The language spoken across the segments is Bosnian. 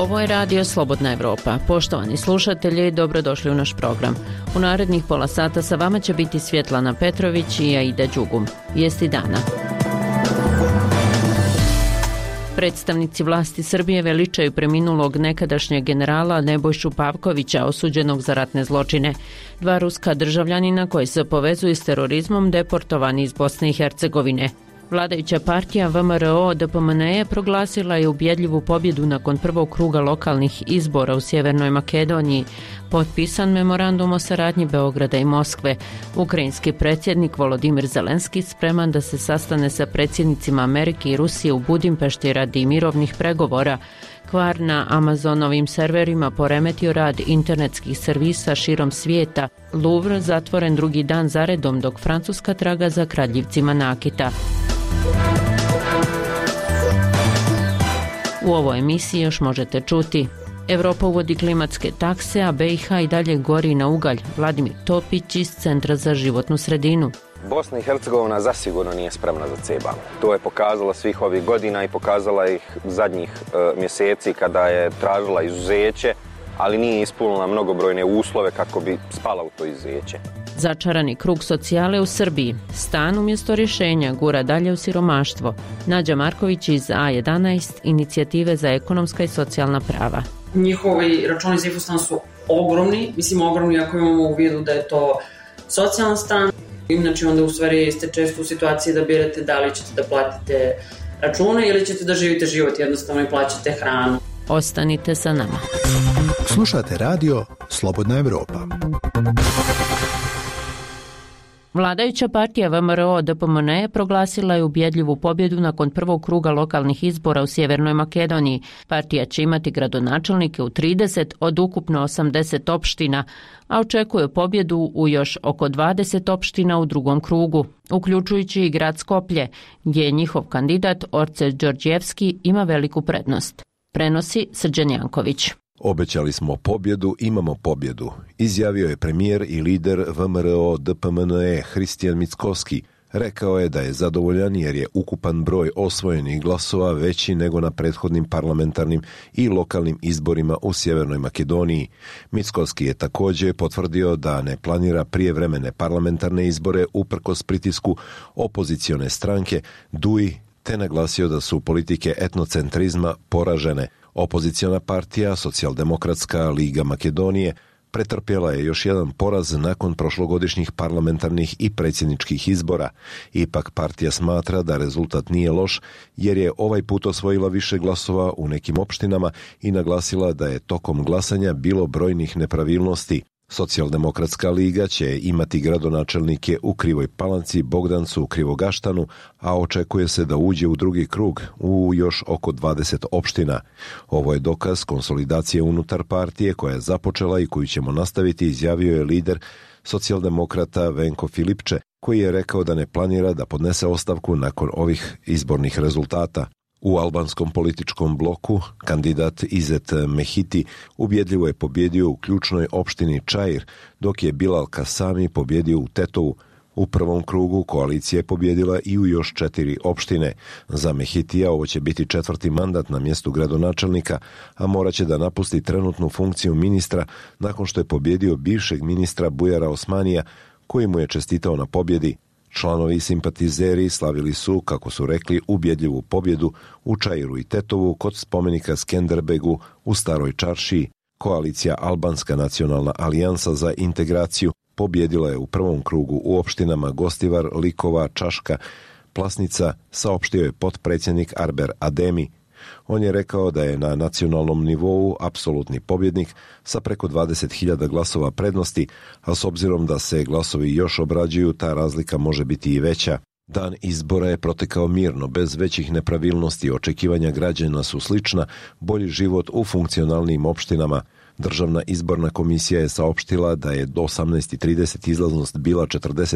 Ovo je Radio Slobodna Evropa. Poštovani slušatelji, dobrodošli u naš program. U narednih pola sata sa vama će biti Svjetlana Petrović i Aida Đugum. Vijesti dana. Predstavnici vlasti Srbije veličaju preminulog nekadašnjeg generala Nebojšu Pavkovića, osuđenog za ratne zločine. 2 ruska državljanina koji se povezuju s terorizmom deportovani iz Bosne i Hercegovine. Vladajuća partija VMRO-DPMNE proglasila je ubjedljivu pobjedu nakon prvog kruga lokalnih izbora u Sjevernoj Makedoniji. Potpisan memorandum o saradnji Beograda i Moskve. Ukrajinski predsjednik Volodimir Zelenski spreman da se sastane sa predsjednicima Amerike i Rusije u Budimpešti radi mirovnih pregovora. Kvar na Amazonovim serverima poremetio rad internetskih servisa širom svijeta. Louvre zatvoren drugi dan zaredom dok Francuska traga za kradljivcima nakita. U ovoj emisiji još možete čuti: Evropa uvodi klimatske takse, a BiH i dalje gori na ugalj. Vladimir Topić iz Centra za životnu sredinu. Bosna i Hercegovina zasigurno nije spremna za CEBAM. To je pokazala svih ovih godina i pokazala ih zadnjih mjeseci kada je tražila izuzeće, ali nije ispunila mnogobrojne uslove kako bi spala u to izuzeće. Začarani krug socijale u Srbiji. Stan umjesto rješenja gura dalje u siromaštvo. Nađa Marković iz A11, inicijative za ekonomska i socijalna prava. Njihovi računi za infostan su ogromni, ogromni ako imamo u vidu da je to socijalan stan. Inače onda u stvari ste često u situaciji da birate da li ćete da platite račune ili ćete da živite život jednostavno i plaćate hranu. Ostanite sa nama. Slušate radio Slobodna Evropa. Vladajuća partija VMRO-DPMNE proglasila je ubjedljivu pobjedu nakon prvog kruga lokalnih izbora u Sjevernoj Makedoniji. Partija će imati gradonačelnike u 30 od ukupno 80 opština, a očekuje pobjedu u još oko 20 opština u drugom krugu, uključujući i grad Skoplje, gdje je njihov kandidat Orce Đorđevski ima veliku prednost. Prenosi Srđan Janković. Obećali smo pobjedu, imamo pobjedu, izjavio je premijer i lider VMRO-DPMNE Hristijan Mickoski. Rekao je da je zadovoljan jer je ukupan broj osvojenih glasova veći nego na prethodnim parlamentarnim i lokalnim izborima u Sjevernoj Makedoniji. Mickoski je također potvrdio da ne planira prijevremene parlamentarne izbore uprkos pritisku opozicione stranke DUI, te naglasio da su politike etnocentrizma poražene. Opoziciona partija, Socijaldemokratska liga Makedonije, pretrpjela je još jedan poraz nakon prošlogodišnjih parlamentarnih i predsjedničkih izbora. Ipak partija smatra da rezultat nije loš jer je ovaj put osvojila više glasova u nekim opštinama i naglasila da je tokom glasanja bilo brojnih nepravilnosti. Socijaldemokratska liga će imati gradonačelnike u Krivoj Palanci, Bogdancu, Krivogaštanu, a očekuje se da uđe u drugi krug u još oko 20 opština. Ovo je dokaz konsolidacije unutar partije koja je započela i koju ćemo nastaviti, izjavio je lider socijaldemokrata Venko Filipče, koji je rekao da ne planira da podnese ostavku nakon ovih izbornih rezultata. U albanskom političkom bloku kandidat Izet Mehiti ubjedljivo je pobjedio u ključnoj opštini Čair, dok je Bilal Kasami pobjedio u Tetovu. U prvom krugu koalicija je pobjedila i u još 4 opštine. Za Mehitija ovo će biti 4. mandat na mjestu gradonačelnika, a morat će da napusti trenutnu funkciju ministra nakon što je pobjedio bivšeg ministra Bujara Osmanija, koji mu je čestitao na pobjedi. Članovi i simpatizeri slavili su, kako su rekli, ubjedljivu pobjedu u Čairu i Tetovu kod spomenika Skenderbegu u Staroj Čaršiji. Koalicija Albanska nacionalna alijansa za integraciju pobjedila je u prvom krugu u opštinama Gostivar, Likova, Čaška, Plasnica, saopštio je potpredsjednik Arber Ademi. On je rekao da je na nacionalnom nivou apsolutni pobjednik sa preko 20.000 glasova prednosti, a s obzirom da se glasovi još obrađuju, ta razlika može biti i veća. Dan izbora je protekao mirno, bez većih nepravilnosti. Očekivanja građana su slična, bolji život u funkcionalnim opštinama. Državna izborna komisija je saopštila da je do 18:30 izlaznost bila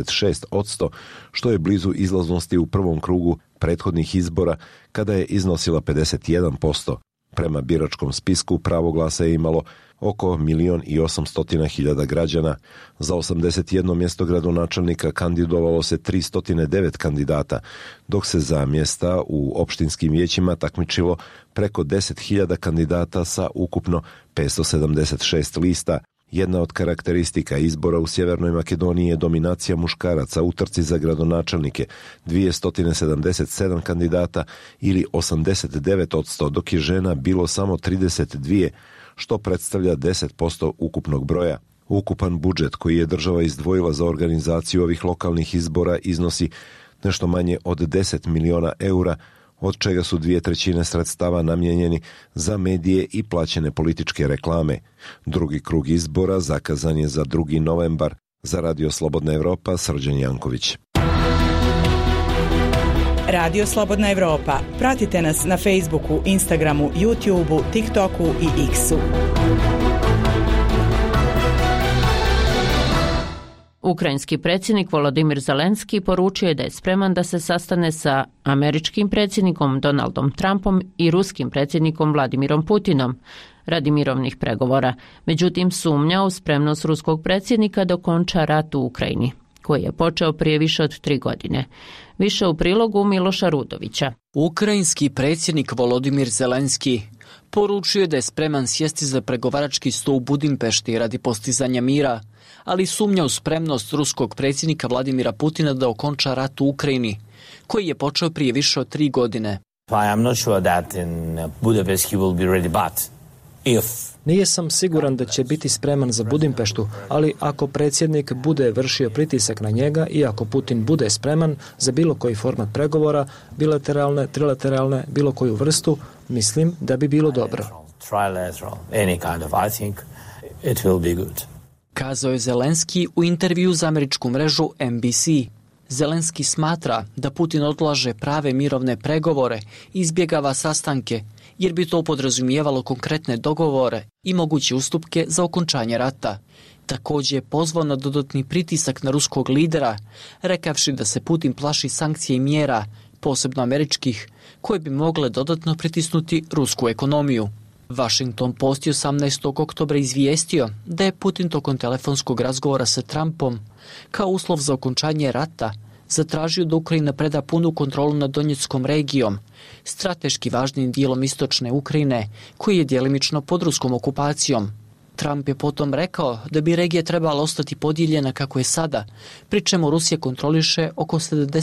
46%, što je blizu izlaznosti u prvom krugu prethodnih izbora kada je iznosila 51%. Prema biračkom spisku pravo glasa je imalo oko 1.800.000 građana. Za 81 mjesto gradonačelnika kandidovalo se 309 kandidata, dok se za mjesta u opštinskim vijećima takmičilo preko 10.000 kandidata sa ukupno 576 lista. Jedna od karakteristika izbora u Sjevernoj Makedoniji je dominacija muškaraca u trci za gradonačelnike, 277 kandidata ili 89%, dok je žena bilo samo 32, što predstavlja 10% ukupnog broja. Ukupan budžet koji je država izdvojila za organizaciju ovih lokalnih izbora iznosi nešto manje od 10 miliona eura, od čega su 2/3 sredstava namijenjeni za medije i plaćene političke reklame. Drugi krug izbora zakazan je za 2. novembar. Za Radio Slobodna Evropa, Srđan Janković. Radio Slobodna Evropa. Pratite nas na Facebooku, Instagramu, YouTubeu, TikToku i X-u. Ukrajinski predsjednik Volodimir Zelenski poručio je da je spreman da se sastane sa američkim predsjednikom Donaldom Trumpom i ruskim predsjednikom Vladimirom Putinom radi mirovnih pregovora. Međutim, sumnja u spremnost ruskog predsjednika da okonča rat u Ukrajini, koji je počeo prije više od 3 godine. Više u prilogu Miloša Rudovića. Ukrajinski predsjednik Volodimir Zelenski poručio je da je spreman sjesti za pregovarački sto u Budimpešti radi postizanja mira, ali sumnja u spremnost ruskog predsjednika Vladimira Putina da okonča rat u Ukrajini, koji je počeo prije više od 3 godine. Nisam siguran da će biti spreman za Budimpeštu, ali ako predsjednik bude vršio pritisak na njega i ako Putin bude spreman za bilo koji format pregovora, bilateralne, trilateralne, bilo koju vrstu, mislim da bi bilo dobro. Kazao je Zelenski u intervju za američku mrežu NBC. Zelenski smatra da Putin odlaže prave mirovne pregovore i izbjegava sastanke, jer bi to podrazumijevalo konkretne dogovore i moguće ustupke za okončanje rata. Također je pozvao na dodatni pritisak na ruskog lidera, rekavši da se Putin plaši sankcija i mjera, posebno američkih, koje bi mogle dodatno pritisnuti rusku ekonomiju. Washington Post je 18. oktobra izvijestio da je Putin tokom telefonskog razgovora sa Trumpom kao uslov za okončanje rata zatražio da Ukrajina preda punu kontrolu nad Donjeckom regijom, strateški važnim dijelom istočne Ukrajine, koji je djelimično pod ruskom okupacijom. Trump je potom rekao da bi regija trebala ostati podijeljena kako je sada, pri čemu Rusija kontroliše oko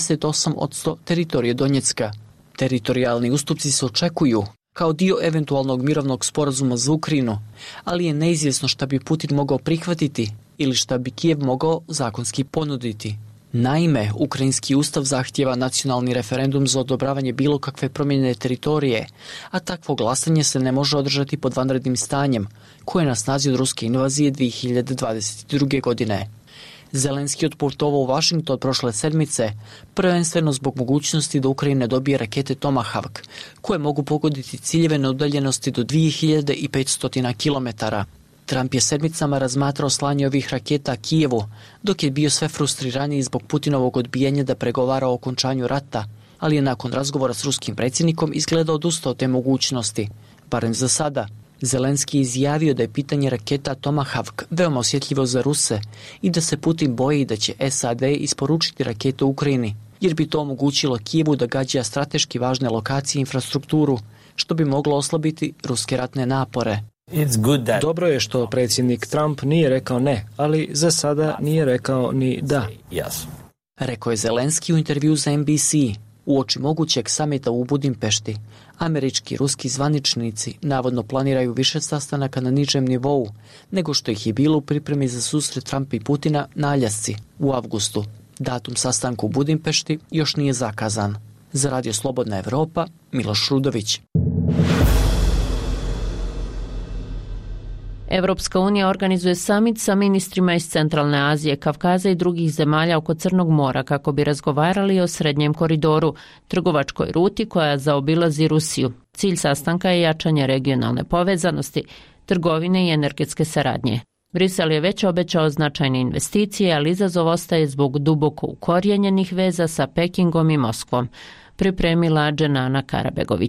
78% teritorije Donjecka. Teritorijalni ustupci se očekuju kao dio eventualnog mirovnog sporazuma za Ukrajinu, ali je neizvjesno šta bi Putin mogao prihvatiti ili šta bi Kijev mogao zakonski ponuditi. Naime, ukrajinski ustav zahtijeva nacionalni referendum za odobravanje bilo kakve promjene teritorije, a takvo glasanje se ne može održati pod vanrednim stanjem, koje je na snazi od ruske invazije 2022. godine. Zelenski otputovao u Washington prošle sedmice, prvenstveno zbog mogućnosti da Ukrajina dobije rakete Tomahawk, koje mogu pogoditi ciljeve na udaljenosti do 2500 km. Trump je sedmicama razmatrao slanje ovih raketa Kijevu, dok je bio sve frustriraniji zbog Putinovog odbijanja da pregovara o okončanju rata, ali je nakon razgovora s ruskim predsjednikom izgledao odustao od te mogućnosti, barem za sada. Zelenski je izjavio da je pitanje raketa Tomahawk veoma osjetljivo za Ruse i da se Putin boji da će SAD isporučiti rakete u Ukrajini, jer bi to omogućilo Kijevu da gađa strateški važne lokacije i infrastrukturu, što bi moglo oslabiti ruske ratne napore. Dobro je što predsjednik Trump nije rekao ne, ali za sada nije rekao ni da. Rekao je Zelenski u intervju za NBC. Uoči mogućeg samita u Budimpešti, američki i ruski zvaničnici navodno planiraju više sastanaka na nižem nivou nego što ih je bilo u pripremi za susret Trumpa i Putina na Aljasci u avgustu. Datum sastanka u Budimpešti još nije zakazan. Za Radio Slobodna Evropa, Miloš Rudović. Evropska unija organizuje samit sa ministrima iz Centralne Azije, Kavkaza i drugih zemalja oko Crnog mora kako bi razgovarali o srednjem koridoru, trgovačkoj ruti koja zaobilazi Rusiju. Cilj sastanka je jačanje regionalne povezanosti, trgovine i energetske saradnje. Brisel je već obećao značajne investicije, ali izazov ostaje zbog duboko ukorijenjenih veza sa Pekingom i Moskvom, pripremila Dženana Karabegović.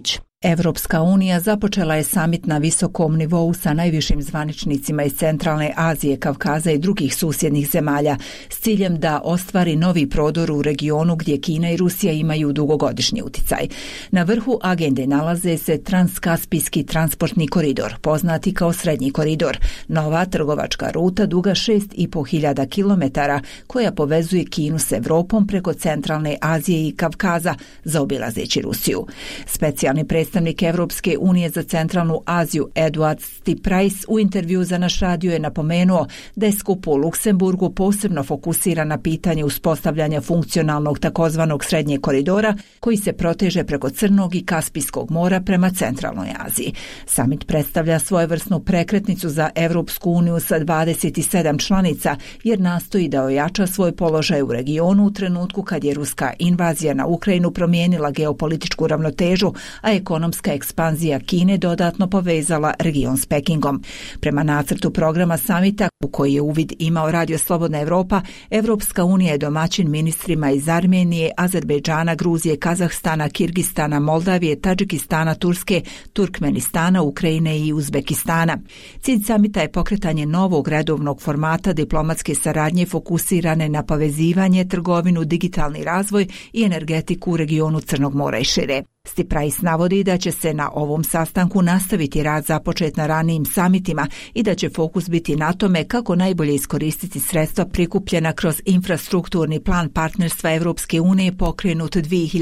Evropska unija započela je samit na visokom nivou sa najvišim zvaničnicima iz Centralne Azije, Kavkaza i drugih susjednih zemalja s ciljem da ostvari novi prodor u regionu gdje Kina i Rusija imaju dugogodišnji uticaj. Na vrhu agende nalaze se Transkaspijski transportni koridor, poznati kao Srednji koridor, nova trgovačka ruta duga 6.500 km koja povezuje Kinu s Evropom preko Centralne Azije i Kavkaza, zaobilazeći Rusiju. Specijalni predstavnik Evropske unije za Centralnu Aziju Eduard Stiprajs u intervju za naš radio je napomenuo da je skup u Luksemburgu posebno fokusiran na pitanje uspostavljanja funkcionalnog takozvanog Srednjeg koridora koji se proteže preko Crnog i Kaspijskog mora prema Centralnoj Aziji. Samit predstavlja svojevrsnu prekretnicu za Evropsku uniju sa 27 članica jer nastoji da ojača svoj položaj u regionu u trenutku kad je ruska invazija na Ukrajinu promijenila geopolitičku ravnotežu, a ekonomska ekspanzija Kine dodatno povezala region s Pekingom. Prema nacrtu programa samita u koji je uvid imao Radio Slobodna Evropa, Evropska unija je domaćin ministrima iz Armenije, Azerbejdžana, Gruzije, Kazahstana, Kirgistana, Moldavije, Tadžikistana, Turske, Turkmenistana, Ukrajine i Uzbekistana. Cilj samita je pokretanje novog redovnog formata diplomatske saradnje fokusirane na povezivanje, trgovinu, digitalni razvoj i energetiku u regionu Crnog mora i šire. Stiprajs navodi da će se na ovom sastanku nastaviti rad započet na ranijim samitima i da će fokus biti na tome kako najbolje iskoristiti sredstva prikupljena kroz infrastrukturni plan partnerstva Evropske unije pokrenut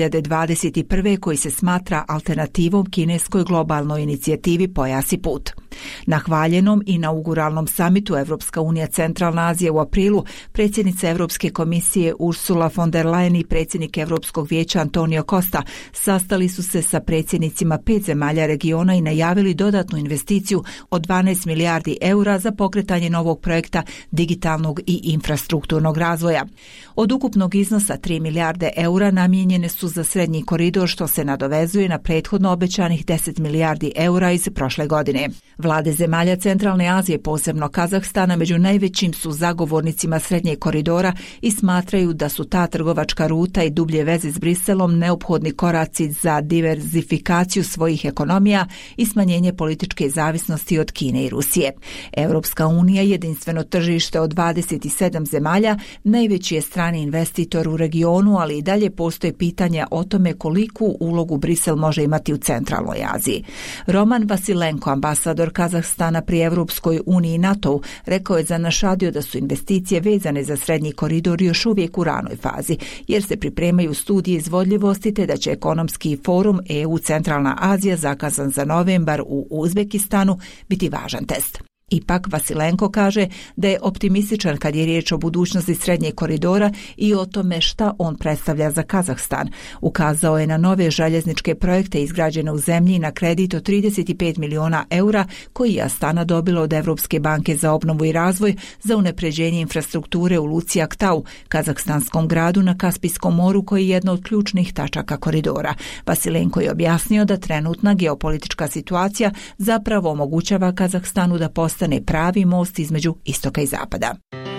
2021. koji se smatra alternativom kineskoj globalnoj inicijativi Pojas i put. Na hvaljenom inauguralnom samitu Evropska unija Centralna Azija u aprilu predsjednica Evropske komisije Ursula von der Leyen i predsjednik Evropskog vijeća Antonio Costa sastali su se sa predsjednicima 5 zemalja regiona i najavili dodatnu investiciju od 12 milijardi eura za pokretanje novog projekta digitalnog i infrastrukturnog razvoja. Od ukupnog iznosa 3 milijarde eura namijenjene su za Srednji koridor, što se nadovezuje na prethodno obećanih 10 milijardi eura iz prošle godine. Vlade zemalja Centralne Azije, posebno Kazahstana, među najvećim su zagovornicima Srednjeg koridora i smatraju da su ta trgovačka ruta i dublje veze s Briselom neophodni koraci za diverzifikaciju svojih ekonomija i smanjenje političke zavisnosti od Kine i Rusije. Evropska unija, jedinstveno tržište od 27 zemalja, najveći je strani investitor u regionu, ali i dalje postoje pitanja o tome koliku ulogu Brisel može imati u Centralnoj Aziji. Roman Vasilenko, ambasador Kazahstana pri Evropskoj uniji i NATO-u, rekao je za naš radio da su investicije vezane za Srednji koridor još uvijek u ranoj fazi, jer se pripremaju studije izvodljivosti te da će ekonomski forum EU Centralna Azija zakazan za novembar u Uzbekistanu biti važan test. Ipak Vasilenko kaže da je optimističan kad je riječ o budućnosti Srednjeg koridora i o tome šta on predstavlja za Kazahstan. Ukazao je na nove željezničke projekte izgrađene u zemlji na kredit od 35 miliona eura koji je Astana dobila od Evropske banke za obnovu i razvoj za unapređenje infrastrukture u luci Aktau, kazahstanskom gradu na Kaspijskom moru koji je jedna od ključnih tačaka koridora. Vasilenko je objasnio da trenutna geopolitička situacija zapravo omogućava Kazahstanu da postane pravi most između istoka i zapada.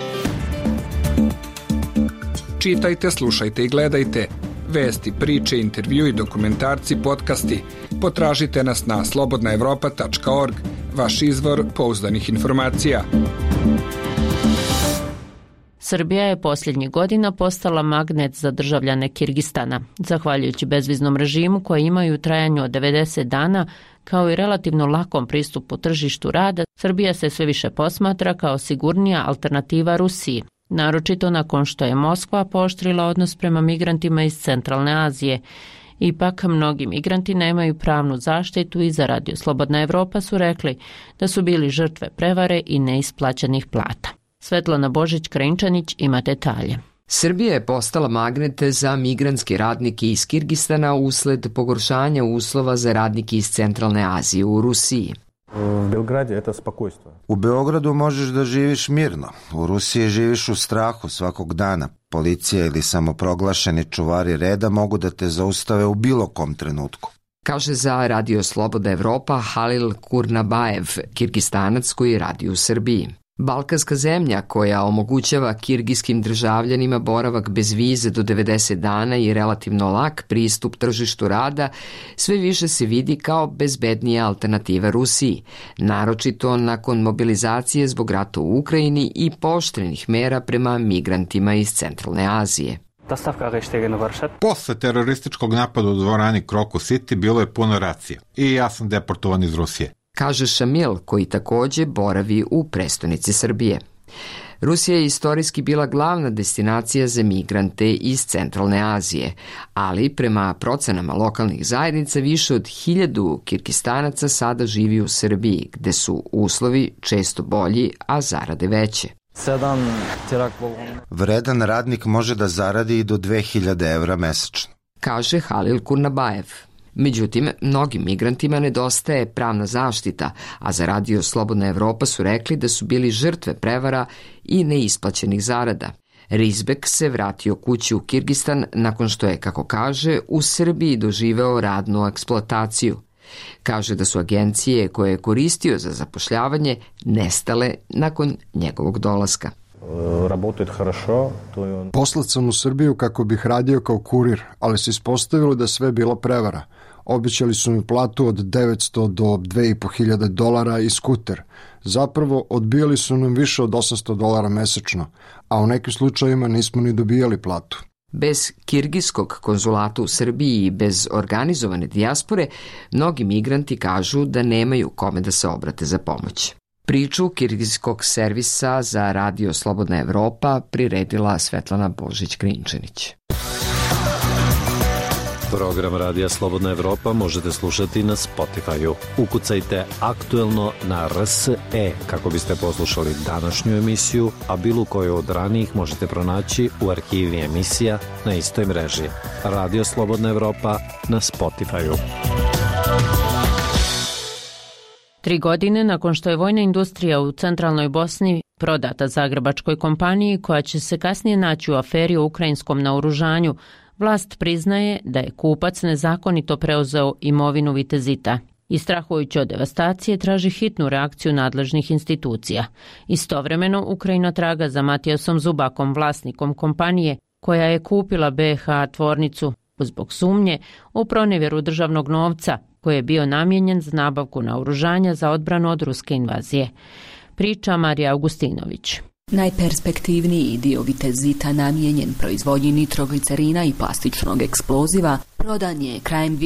Čitajte, slušajte i gledajte vesti, priče, intervju i dokumentarci, podcasti. Potražite nas na slobodnaevropa.org, vaš izvor pouzdanih informacija. Srbija je posljednjih godina postala magnet za državljane Kirgistana. Zahvaljujući bezviznom režimu koji imaju u trajanju od 90 dana, kao i relativno lakom pristupu tržištu rada, Srbija se sve više posmatra kao sigurnija alternativa Rusiji, naročito nakon što je Moskva pooštrila odnos prema migrantima iz Centralne Azije. Ipak, mnogi migranti nemaju pravnu zaštitu i za Radio Slobodna Evropa su rekli da su bili žrtve prevare i neisplaćenih plata. Svetlana Božić-Krenčanić ima detalje. Srbija je postala magnet za migrantske radnike iz Kirgistana usled pogoršanja uslova za radnike iz Centralne Azije u Rusiji. U Beogradu možeš da živiš mirno, u Rusiji živiš u strahu svakog dana. Policija ili samoproglašeni čuvari reda mogu da te zaustave u bilo kom trenutku. Kaže za Radio Slobodna Evropa Halil Kurnabajev, Kirgistanac koji radi u Srbiji. Balkanska zemlja koja omogućava kirgijskim državljanima boravak bez vize do 90 dana i relativno lak pristup tržištu rada sve više se vidi kao bezbednija alternativa Rusiji, naročito nakon mobilizacije zbog rata u Ukrajini i pooštrenih mera prema migrantima iz Centralne Azije. Posle terorističkog napada u dvorani Crocus City bilo je puno racija i ja sam deportovan iz Rusije, kaže Šamil, koji takođe boravi u prestonici Srbije. Rusija je istorijski bila glavna destinacija za migrante iz Centralne Azije, ali prema procenama lokalnih zajednica više od 1000 Kirgistanaca sada živi u Srbiji, gde su uslovi često bolji, a zarade veće. Vredan radnik može da zaradi i do 2000 evra mesečno, kaže Halil Kurnabajev. Međutim, mnogim migrantima nedostaje pravna zaštita, a za Radio Slobodna Evropa su rekli da su bili žrtve prevara i neisplaćenih zarada. Rizbek se vratio kući u Kirgistan nakon što je, kako kaže, u Srbiji doživeo radnu eksploataciju. Kaže da su agencije koje je koristio za zapošljavanje nestale nakon njegovog dolaska. Poslat sam u Srbiju kako bih radio kao kurir, ali se ispostavilo da sve bilo prevara. Obećali su mi platu od $900 do $2500 i skuter. Zapravo, odbijali su nam više od $800 mesečno, a u nekim slučajima nismo ni dobijali platu. Bez kirgijskog konzulata u Srbiji i bez organizovane dijaspore, mnogi migranti kažu da nemaju kome da se obrate za pomoć. Priču kirgijskog servisa za Radio Slobodna Evropa priredila Svetlana Božić-Krinčanić. Program Radija Slobodna Evropa možete slušati na Spotify-u. Ukucajte aktuelno na RSE kako biste poslušali današnju emisiju, a bilo koju od ranijih možete pronaći u arhivi emisija na istoj mreži. Radio Slobodna Evropa na Spotify-u. 3 godine nakon što je vojna industrija u centralnoj Bosni prodata zagrebačkoj kompaniji koja će se kasnije naći u aferi o ukrajinskom naoružanju, vlast priznaje da je kupac nezakonito preuzeo imovinu Vitezita i strahujući od devastacije traži hitnu reakciju nadležnih institucija. Istovremeno, Ukrajina traga za Matijasom Zubakom, vlasnikom kompanije koja je kupila BiH tvornicu zbog sumnje u pronevjeru državnog novca koji je bio namijenjen za nabavku naoružanja za odbranu od ruske invazije. Priča Marija Augustinović. Najperspektivniji dio Vitezita namijenjen proizvodnji nitroglicerina i plastičnog eksploziva prodan je krajem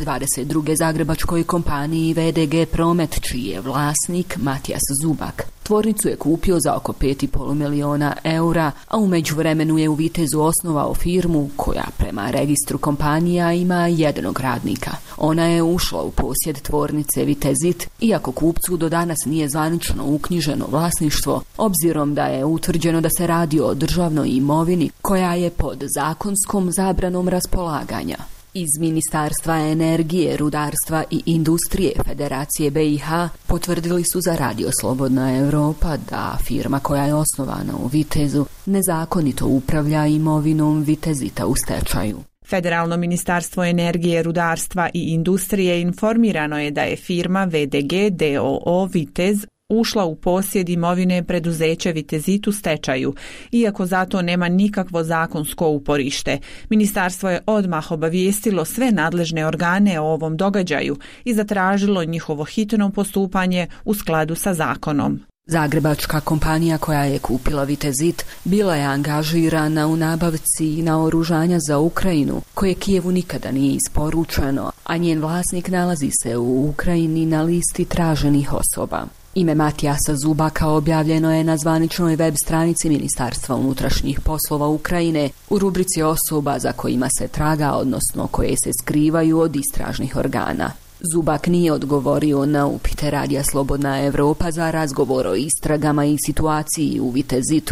2022. zagrebačkoj kompaniji VDG Promet, čiji je vlasnik Matijas Zubak. Tvornicu je kupio za oko 5,5 miliona eura, a u međuvremenu je u Vitezu osnovao firmu koja prema registru kompanija ima jednog radnika. Ona je ušla u posjed tvornice Vitezit, iako kupcu do danas nije zvanično uknjiženo vlasništvo, obzirom da je utvrđeno da se radi o državnoj imovini koja je pod zakonskom zabranom raspolaganja. Iz Ministarstva energije, rudarstva i industrije Federacije BiH potvrdili su za Radio Slobodna Evropa da firma koja je osnovana u Vitezu nezakonito upravlja imovinom Vitezita u stečaju. Federalno ministarstvo energije, rudarstva i industrije informirano je da je firma VDG DOO Vitez ušla u posjed imovine preduzeća Vitezit u stečaju, iako zato nema nikakvo zakonsko uporište. Ministarstvo je odmah obavijestilo sve nadležne organe o ovom događaju i zatražilo njihovo hitno postupanje u skladu sa zakonom. Zagrebačka kompanija koja je kupila Vitezit bila je angažirana u nabavci naoružanja za Ukrajinu, koje Kijevu nikada nije isporučeno, a njen vlasnik nalazi se u Ukrajini na listi traženih osoba. Ime Matijasa Zubaka objavljeno je na zvaničnoj web stranici Ministarstva unutrašnjih poslova Ukrajine u rubrici osoba za kojima se traga, odnosno koje se skrivaju od istražnih organa. Zubak nije odgovorio na upite Radija Slobodna Evropa za razgovor o istragama i situaciji u Vitezitu.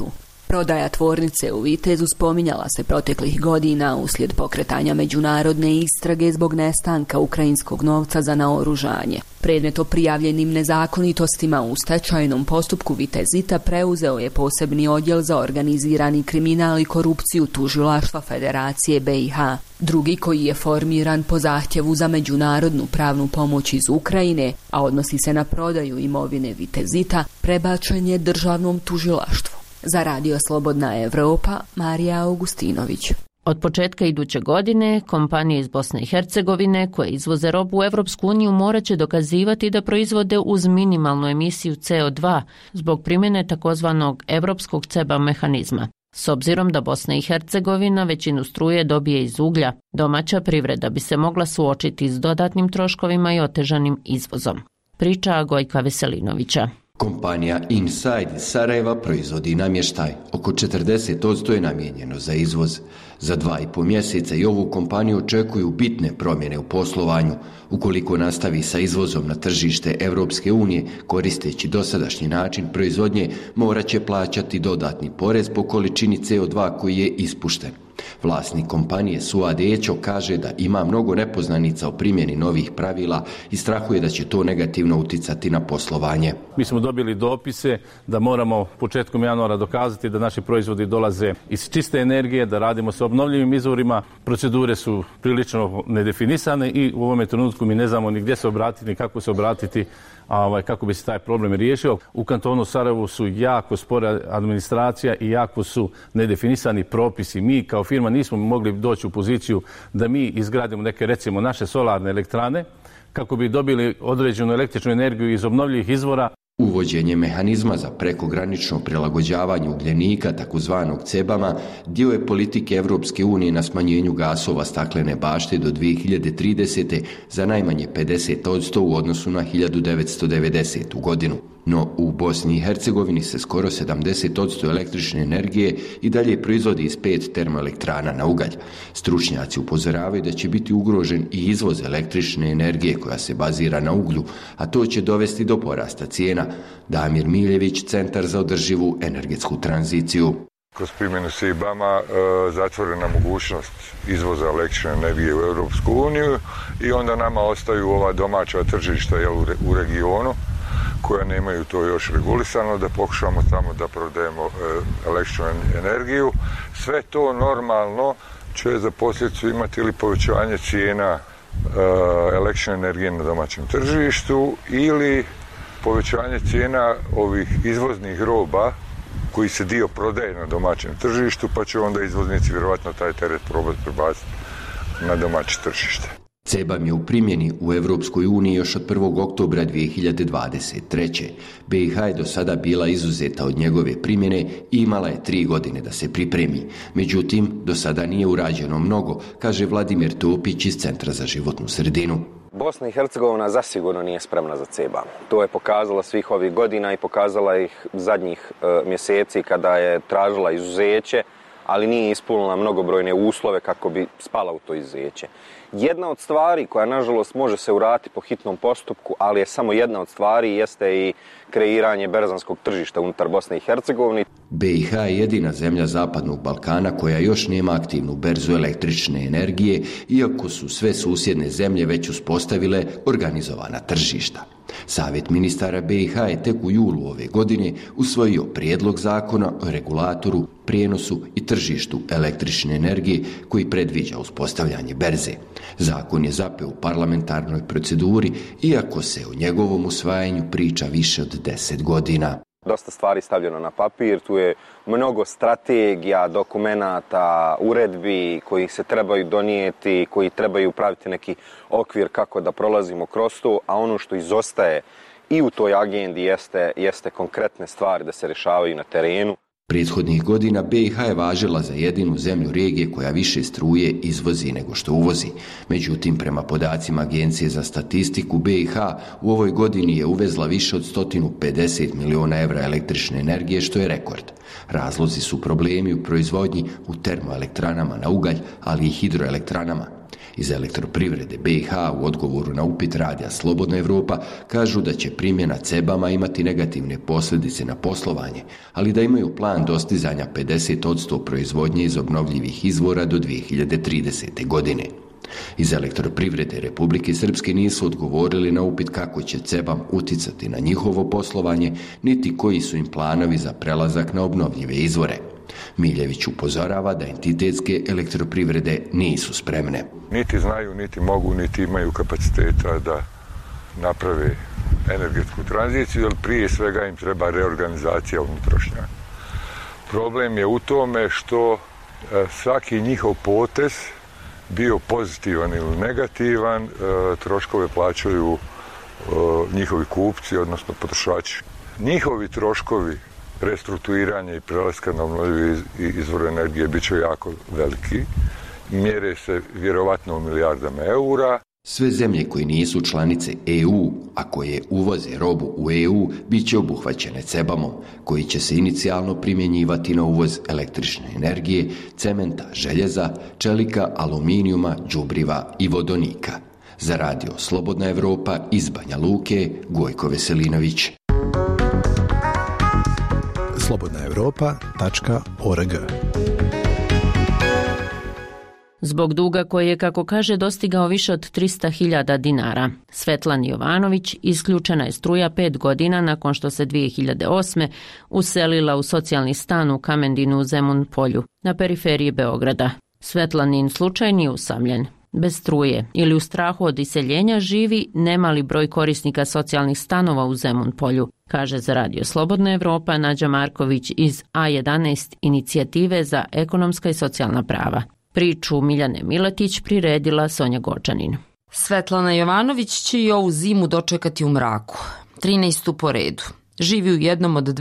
Prodaja tvornice u Vitezu spominjala se proteklih godina uslijed pokretanja međunarodne istrage zbog nestanka ukrajinskog novca za naoružanje. Predmet o prijavljenim nezakonitostima u stečajnom postupku Vitezita preuzeo je posebni odjel za organizirani kriminal i korupciju tužilaštva Federacije BiH. Drugi, koji je formiran po zahtjevu za međunarodnu pravnu pomoć iz Ukrajine, a odnosi se na prodaju imovine Vitezita, prebačen je državnom tužilaštvu. Za Radio Slobodna Evropa, Marija Augustinović. Od početka iduće godine, kompanije iz Bosne i Hercegovine koje izvoze robu u Evropsku uniju morat će dokazivati da proizvode uz minimalnu emisiju CO2 zbog primjene takozvanog evropskog CEBA mehanizma. S obzirom da Bosna i Hercegovina većinu struje dobije iz uglja, domaća privreda bi se mogla suočiti s dodatnim troškovima i otežanim izvozom. Priča Gojka Veselinovića. Kompanija Inside iz Sarajeva proizvodi namještaj. Oko 40% je namijenjeno za izvoz. Za 2,5 mjeseca i ovu kompaniju očekuju bitne promjene u poslovanju. Ukoliko nastavi sa izvozom na tržište Evropske unije, koristeći dosadašnji način proizvodnje, morat će plaćati dodatni porez po količini CO2 koji je ispušten. Vlasnik kompanije Suad Ećo kaže da ima mnogo nepoznanica o primjeni novih pravila i strahuje da će to negativno uticati na poslovanje. Mi smo dobili dopise da moramo početkom januara dokazati da naši proizvodi dolaze iz čiste energije, da radimo sa obnovljivim izvorima. Procedure su prilično nedefinisane i u ovome trenutku mi ne znamo ni gdje se obratiti, ni kako se obratiti, kako bi se taj problem riješio. U kantonu Sarajevu su jako spora administracija i jako su nedefinisani propisi. Mi kao firma nismo mogli doći u poziciju da mi izgradimo neke, recimo, naše solarne elektrane kako bi dobili određenu električnu energiju iz obnovljivih izvora. Uvođenje mehanizma za prekogranično prilagođavanje ugljenika, takozvanog CEBA-ma, dio je politike Evropske unije na smanjenju gasova staklene bašte do 2030. za najmanje 50% u odnosu na 1990. godinu. No u Bosni i Hercegovini se skoro 70% električne energije i dalje proizvodi iz 5 termoelektrana na ugalj. Stručnjaci upozoravaju da će biti ugrožen i izvoz električne energije koja se bazira na uglju, a to će dovesti do porasta cijena. Damir Miljević, Centar za održivu energetsku tranziciju. Kroz primjenu CEBA-ma zatvorena mogućnost izvoza električne energije u Europsku uniju i onda nama ostaju ova domaća tržišta u regionu koja nemaju to još regulisano, da pokušamo tamo da prodajemo električnu energiju. Sve to normalno će za posljedicu imati ili povećanje cijena električne energije na domaćem tržištu ili povećanje cijena ovih izvoznih roba koji se dio prodaje na domaćem tržištu, pa će onda izvoznici vjerovatno taj teret probati prebaciti na domaće tržište. CEBA je u primjeni u Evropskoj uniji još od 1. oktobra 2023. BiH je do sada bila izuzeta od njegove primjene i imala je 3 godine da se pripremi. Međutim, do sada nije urađeno mnogo, kaže Vladimir Topić iz Centra za životnu sredinu. Bosna i Hercegovina zasigurno nije spremna za CEBA. To je pokazala svih ovih godina i pokazala ih zadnjih mjeseci kada je tražila izuzeće, ali nije ispunila mnogobrojne uslove kako bi spala u to izuzeće. Jedna od stvari koja, nažalost, može se uraditi po hitnom postupku, ali je samo jedna od stvari, jeste i kreiranje berzanskog tržišta unutar Bosne i Hercegovine. BiH je jedina zemlja Zapadnog Balkana koja još nema aktivnu berzu električne energije, iako su sve susjedne zemlje već uspostavile organizovana tržišta. Savjet ministara BiH je tek u julu ove godine usvojio prijedlog zakona o regulatoru, prijenosu i tržištu električne energije koji predviđa uspostavljanje berze. Zakon je zapeo u parlamentarnoj proceduri, iako se o njegovom usvajanju priča više od 10 godina. Dosta stvari stavljeno na papir, tu je mnogo strategija, dokumenata, uredbi koji se trebaju donijeti, koji trebaju praviti neki okvir kako da prolazimo kroz to, a ono što izostaje i u toj agendi jeste konkretne stvari da se rješavaju na terenu. Prethodnih godina BiH je važila za jedinu zemlju regije koja više struje izvozi nego što uvozi. Međutim, prema podacima Agencije za statistiku, BiH u ovoj godini je uvezla više od 150 miliona evra električne energije, što je rekord. Razlozi su problemi u proizvodnji u termoelektranama na ugalj, ali i hidroelektranama. Iz Elektroprivrede BiH u odgovoru na upit radija Slobodna Evropa kažu da će primjena CEBama imati negativne posljedice na poslovanje, ali da imaju plan dostizanja 50% proizvodnje iz obnovljivih izvora do 2030. godine. Iz Elektroprivrede Republike Srpske nisu odgovorili na upit kako će CEBam uticati na njihovo poslovanje, niti koji su im planovi za prelazak na obnovljive izvore. Miljević upozorava da entitetske elektroprivrede nisu spremne. Niti znaju, niti mogu, niti imaju kapaciteta da naprave energetsku tranziciju, jer prije svega im treba reorganizacija unutrašnja. Problem je u tome što svaki njihov potez, bio pozitivan ili negativan, troškove plaćaju njihovi kupci, odnosno potrošači. Njihovi troškovi restrukturiranja i prelaska na obnovljive izvore energije bit će jako veliki. Mjere se vjerovatno u milijardama eura. Sve zemlje koje nisu članice EU, a koje uvoze robu u EU, bit će obuhvaćene CEBamom, koji će se inicijalno primjenjivati na uvoz električne energije, cementa, željeza, čelika, aluminijuma, đubriva i vodonika. Za radio Slobodna Evropa iz Banja Luke, Gojko Veselinović. slobodnaevropa.org. Zbog duga koji je, kako kaže, dostigao više od 300.000 dinara, Svetlani Jovanović isključena je struja 5 godina nakon što se 2008. uselila u socijalni stan u Kamendinu u Zemun polju, na periferiji Beograda. Svetlanin slučaj nije usamljen. Bez struje ili u strahu od iseljenja živi nemali broj korisnika socijalnih stanova u Zemun polju, kaže za radio Slobodna Evropa Nađa Marković iz A11 inicijative za ekonomska i socijalna prava. Priču Miljane Miletić priredila Sonja Gočanin. Svetlana Jovanović će i ovu zimu dočekati u mraku, 13. po redu. Živi u jednom od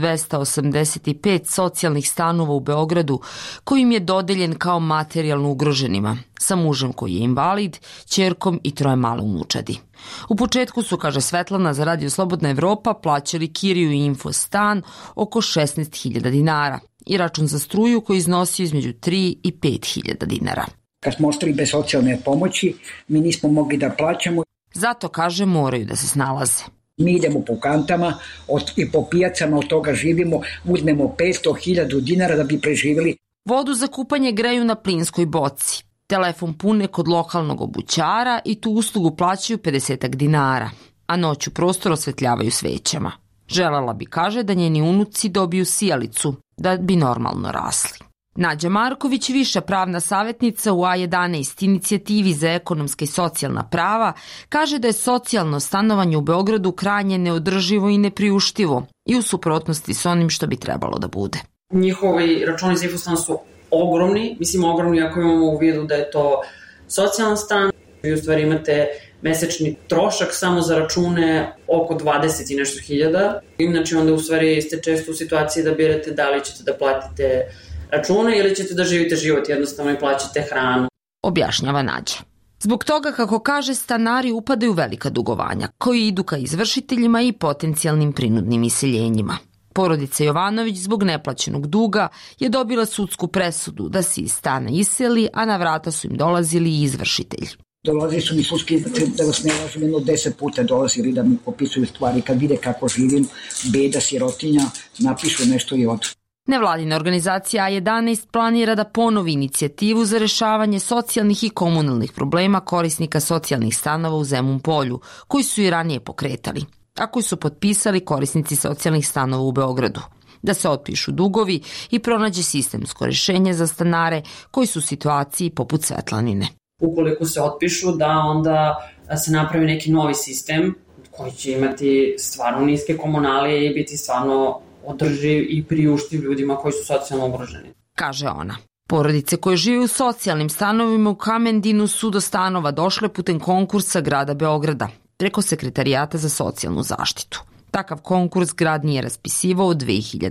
285 socijalnih stanova u Beogradu koji im je dodeljen kao materijalno ugroženima, sa mužem koji je invalid, ćerkom i 3 male unučadi. U početku su, kaže Svetlana za radio Slobodna Evropa, plaćali kiriju i infostan oko 16.000 dinara i račun za struju koji iznosio između 3 i 5.000 dinara. Kad smo ostali bez socijalne pomoći, mi nismo mogli da plaćamo. Zato, kaže, moraju da se snalaze. Mi idemo po kantama i po pijacama, od toga živimo, uzmemo 500.000 dinara da bi preživjeli. Vodu za kupanje greju na plinskoj boci. Telefon pune kod lokalnog obućara i tu uslugu plaćaju 50 dinara, a noću prostor osvetljavaju svećama. Želela bi, kaže, da njeni unuci dobiju sijalicu, da bi normalno rasli. Nađa Marković, viša pravna savjetnica u A11 inicijativi za ekonomska i socijalna prava, kaže da je socijalno stanovanje u Beogradu krajnje neodrživo i nepriuštivo i u suprotnosti s onim što bi trebalo da bude. Njihovi računi za infostan su ogromni, ogromni ako imamo u vidu da je to socijalan stan. Vi u stvari imate mesečni trošak samo za račune oko 20 i nešto hiljada. Inače onda u stvari ste često u situaciji da birate da li ćete da platite račune ili ćete da živite život jednostavno i plaćate hranu. Objašnjava Nađa. Zbog toga, kako kaže, stanari upadaju u velika dugovanja, koji idu ka izvršiteljima i potencijalnim prinudnim iseljenjima. Porodica Jovanović zbog neplaćenog duga je dobila sudsku presudu da se iz stana iseli, a na vrata su im dolazili i izvršitelji. Dolazili su mi sudski, da vas ne lažem, 10 puta dolazili da mi popisuju stvari, kad vide kako živim, beda, sirotinja, napišu nešto i odu. Nevladina organizacija A11 planira da ponovi inicijativu za rešavanje socijalnih i komunalnih problema korisnika socijalnih stanova u Zemun polju, koji su i ranije pokretali, a koji su potpisali korisnici socijalnih stanova u Beogradu. Da se otpišu dugovi i pronađe sistemsko rešenje za stanare koji su u situaciji poput Svetlanine. Ukoliko se otpišu, da onda se napravi neki novi sistem koji će imati stvarno niske komunalije i biti stvarno održiv i priuštiv ljudima koji su socijalno ugroženi. Kaže ona. Porodice koje žive u socijalnim stanovima u Kamendinu su do stanova došle putem konkursa grada Beograda, preko Sekretarijata za socijalnu zaštitu. Takav konkurs grad nije raspisivao od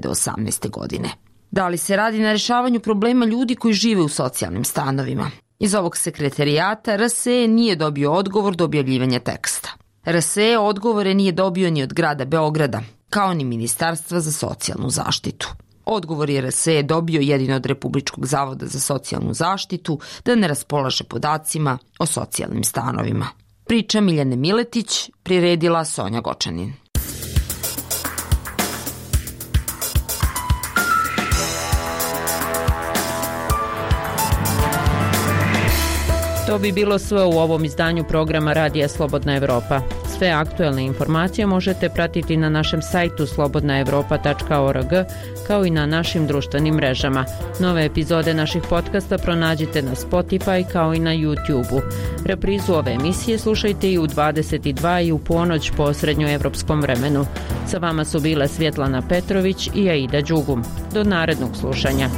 2018. godine. Da li se radi na rešavanju problema ljudi koji žive u socijalnim stanovima? Iz ovog sekretarijata RSE nije dobio odgovor do objavljivanja teksta. RSE odgovore nije dobio ni od grada Beograda, kao ni Ministarstva za socijalnu zaštitu. Odgovor je RSE dobio jedino od Republičkog zavoda za socijalnu zaštitu da ne raspolaže podacima o socijalnim stanovima. Priča Miljane Miletić, priredila Sonja Gočanin. To bi bilo sve u ovom izdanju programa Radija Slobodna Evropa. Sve aktuelne informacije možete pratiti na našem sajtu slobodnaevropa.org, kao i na našim društvenim mrežama. Nove epizode naših podcasta pronađite na Spotify kao i na YouTube-u. Reprizu ove emisije slušajte i u 22 i u ponoć po srednjoevropskom vremenu. Sa vama su bile Svjetlana Petrović i Aida Đugum. Do narednog slušanja.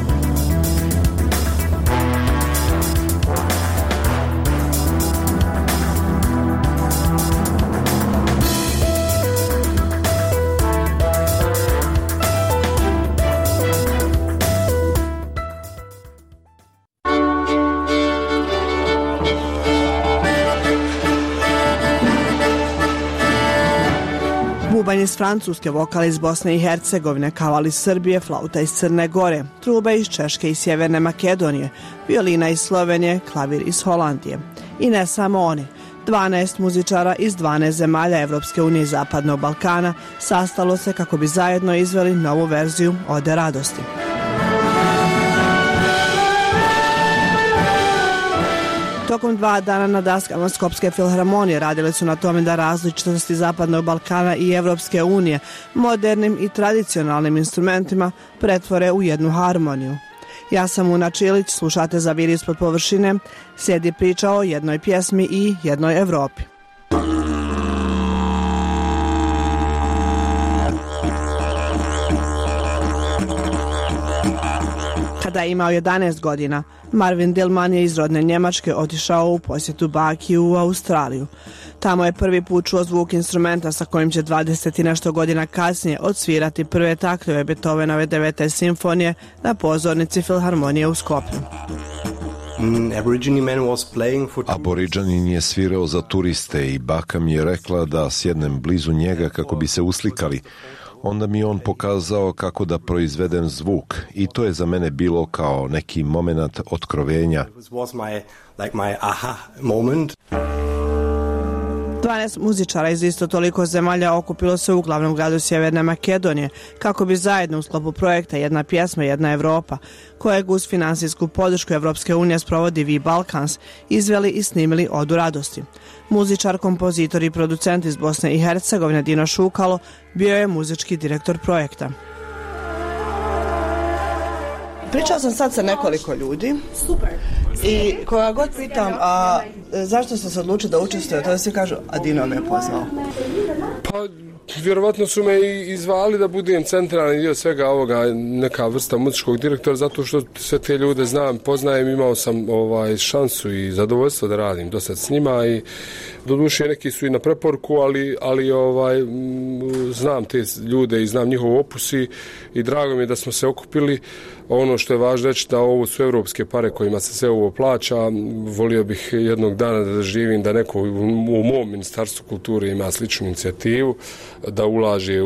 Bubanj iz Francuske, vokal iz Bosne i Hercegovine, kaval iz Srbije, flauta iz Crne Gore, truba iz Češke i Sjeverne Makedonije, violina iz Slovenije, klavir iz Holandije. I ne samo oni. 12 muzičara iz 12 zemalja Evropske unije i Zapadnog Balkana sastalo se kako bi zajedno izveli novu verziju Ode radosti. Tokom 2 dana na daskama Skopske filharmonije radile su na tome da različitosti Zapadnog Balkana i Evropske unije modernim i tradicionalnim instrumentima pretvore u jednu harmoniju. Ja sam Una Čilić, slušate Za vir ispod površine, slijedi priča o jednoj pjesmi i jednoj Evropi. Kada je imao 11 godina, Marvin Dillman je iz rodne Njemačke otišao u posjetu baki u Australiju. Tamo je prvi put čuo zvuk instrumenta sa kojim će 20 i nešto godina kasnije odsvirati prve taktove Beethovenove 9. simfonije na pozornici filharmonije u Skopju. Aboriđanin je svirao za turiste i baka mi je rekla da sjednem blizu njega kako bi se uslikali. Onda mi on pokazao kako da proizvedem zvuk i to je za mene bilo kao neki moment otkrovenja. 12 muzičara iz isto toliko zemalja okupilo se u glavnom gradu Sjeverne Makedonije kako bi zajedno u sklopu projekta Jedna pjesma, jedna Evropa, kojeg uz finansijsku podršku Evropske unije sprovodi Vi Balkans, izveli i snimili Odu radosti. Muzičar, kompozitor i producent iz Bosne i Hercegovine Dino Šukalo bio je muzički direktor projekta. Pričao sam sad sa nekoliko ljudi. Super. I koga god pitam, a zašto ste se odlučili da učestvujete, to svi kažu, a Dino me je pozvao. Pa, vjerovatno su me i zvali da budem centralni dio svega ovoga, neka vrsta muzičkog direktora, zato što sve te ljude znam, poznajem, imao sam šansu i zadovoljstvo da radim dosad s njima i doduše neki su i na preporuku, ali znam te ljude i znam njihov opus i drago mi je da smo se okupili. Ono što je važno reći da ovo su evropske pare kojima se sve ovo plaća. Volio bih jednog dana da doživim da neko u mom Ministarstvu kulture ima sličnu inicijativu, da ulaže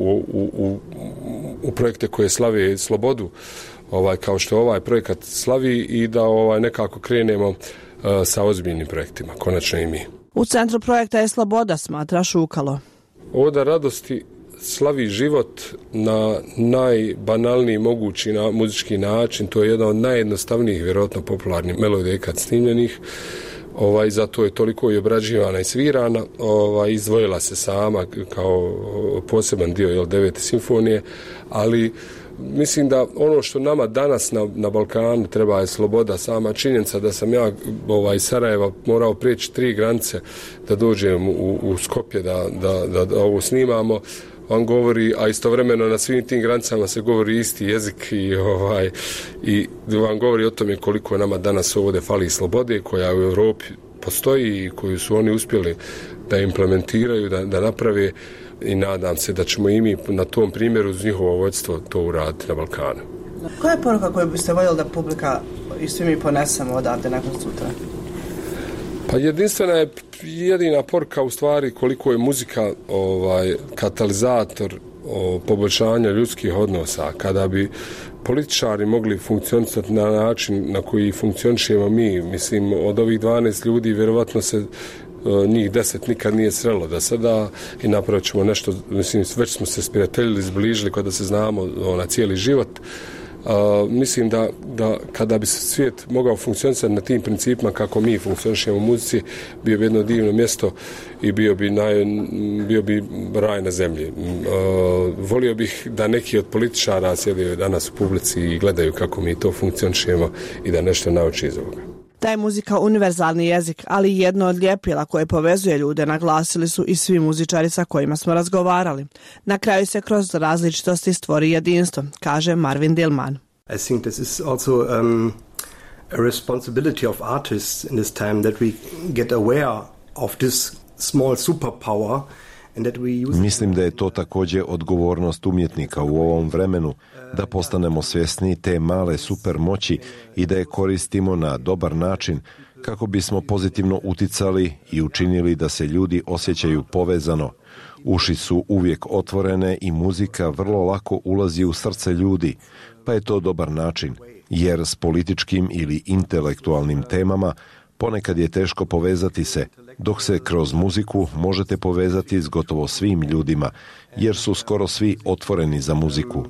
u projekte koje slave slobodu, kao što ovaj projekat slavi, i da nekako krenemo sa ozbiljnim projektima, konačno i mi. U centru projekta je sloboda, smatra Šukalo. Oda radosti slavi život na najbanalniji mogući muzički način. To je jedna od najjednostavnijih, vjerojatno popularnih melodija kad snimljenih. Zato je toliko i obrađivana i svirana. Izdvojila se sama kao poseban dio 9. simfonije, ali mislim da ono što nama danas na Balkanu treba je sloboda. Sama činjenica da sam ja iz Sarajeva morao prijeći 3 granice da dođem u Skopje da ovo snimamo, vam govori, a istovremeno na svim tim granicama se govori isti jezik i vam govori o tome koliko nama danas ovdje fali slobode koja u Europi postoji i koju su oni uspjeli da implementiraju, da naprave, i nadam se da ćemo i mi na tom primjeru uz njihovo vodstvo to uraditi na Balkanu. Koja je poruka koju biste voljeli da publika i svi mi ponesemo odavde nakon sutra? Pa jedinstvena je jedina poruka u stvari koliko je muzika katalizator poboljšanja ljudskih odnosa, kada bi političari mogli funkcionisati na način na koji funkcionišemo mi, mislim, od ovih 12 ljudi vjerovatno se njih 10 nikad nije srelo da sada i napravit ćemo nešto, mislim, već smo se sprijateljili, zbližili kada se znamo na cijeli život. Mislim da kada bi svijet mogao funkcionisati na tim principima kako mi funkcionišemo u muzici, bio bi jedno divno mjesto i bio bi raj na zemlji. Volio bih da neki od političara sjedaju danas u publici i gledaju kako mi to funkcionišemo i da nešto nauči iz ovoga. Da je muzika univerzalni jezik, ali jedno od ljepila koje povezuje ljude, naglasili su i svi muzičari sa kojima smo razgovarali. Na kraju se kroz različitosti stvori jedinstvo, kaže Marvin Dillman. I think this is also a responsibility of artists in this time that we get aware of this small superpower. Mislim da je to također odgovornost umjetnika u ovom vremenu, da postanemo svjesni te male super moći i da je koristimo na dobar način kako bismo pozitivno uticali i učinili da se ljudi osjećaju povezano. Uši su uvijek otvorene i muzika vrlo lako ulazi u srce ljudi, pa je to dobar način, jer s političkim ili intelektualnim temama ponekad je teško povezati se, dok se kroz muziku možete povezati s gotovo svim ljudima, jer su skoro svi otvoreni za muziku.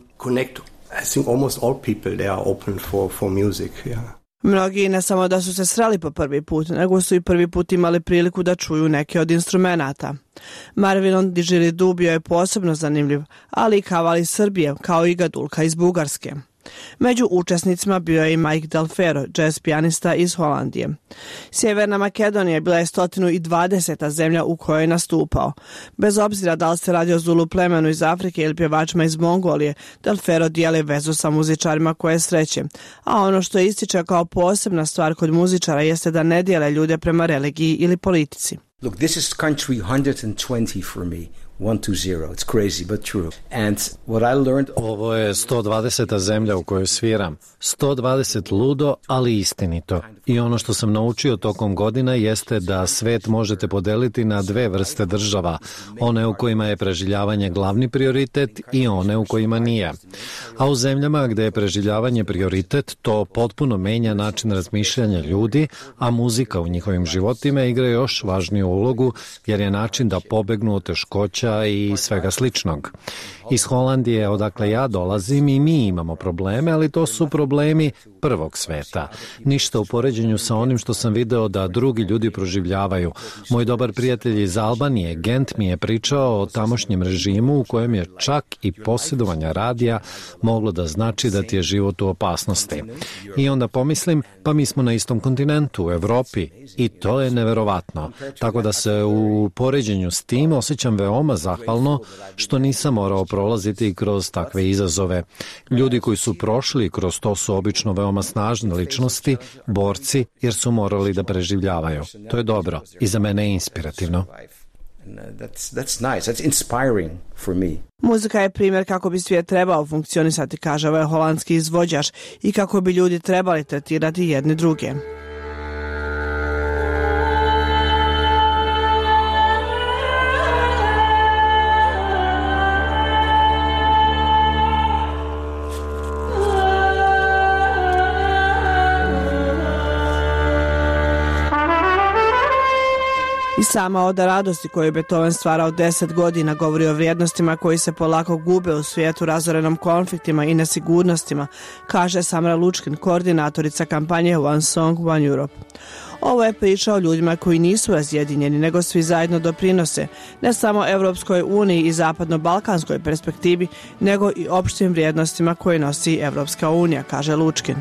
Mnogi ne samo da su se sreli po prvi put, nego su i prvi put imali priliku da čuju neke od instrumenata. Marvin Didgeridoo bio je posebno zanimljiv, ali i kaval iz Srbije, kao i gadulka iz Bugarske. Među učesnicima bio je i Mike Delfero, jazz pijanista iz Holandije. Sjeverna Makedonija bila je 120. zemlja u kojoj je nastupao. Bez obzira da li se radi o Zulu plemenu iz Afrike ili pjevačima iz Mongolije, Delfero dijeli vezu sa muzičarima koje sreće. A ono što ističe kao posebna stvar kod muzičara jeste da ne dijele ljude prema religiji ili politici. Look, this is country 120 for me. 120, it's crazy but true. And what I learned... Ovo je 120. zemlja u kojoj sviram. 120 ludo, ali istinito. I ono što sam naučio tokom godina jeste da svet možete podeliti na dve vrste država. One u kojima je preživljavanje glavni prioritet i one u kojima nije. A u zemljama gde je preživljavanje prioritet, to potpuno menja način razmišljanja ljudi, a muzika u njihovim životima igra još važniju ulogu, jer je način da pobegnu od teškoća i svega sličnog. Iz Holandije, odakle ja dolazim, i mi imamo probleme, ali to su problemi prvog sveta. Ništa u poređenju sa onim što sam video da drugi ljudi proživljavaju. Moj dobar prijatelj iz Albanije, Gent, mi je pričao o tamošnjem režimu u kojem je čak i posjedovanje radija moglo da znači da ti je život u opasnosti. I onda pomislim, pa mi smo na istom kontinentu, u Evropi, i to je neverovatno. Tako da se u poređenju s tim osjećam veoma zahvalno što nisam morao prolaziti kroz takve izazove. Ljudi koji su prošli kroz to su obično veoma snažne ličnosti, borci, jer su morali da preživljavaju. To je dobro i za mene je inspirativno. That's nice. That's inspiring for me. Muzika je primjer kako bi svijet trebao funkcionisati, kaže ovaj holandski izvođač, i kako bi ljudi trebali tretirati jedni druge. I sama oda radosti koju je Beethoven stvarao 10 godina govori o vrijednostima koji se polako gube u svijetu razorenom konfliktima i nesigurnostima, kaže Samra Lučkin, koordinatorica kampanje One Song, One Europe. Ovo je priča o ljudima koji nisu razjedinjeni, nego svi zajedno doprinose, ne samo Evropskoj uniji i zapadno-balkanskoj perspektivi, nego i opštim vrijednostima koje nosi Evropska unija, kaže Lučkin.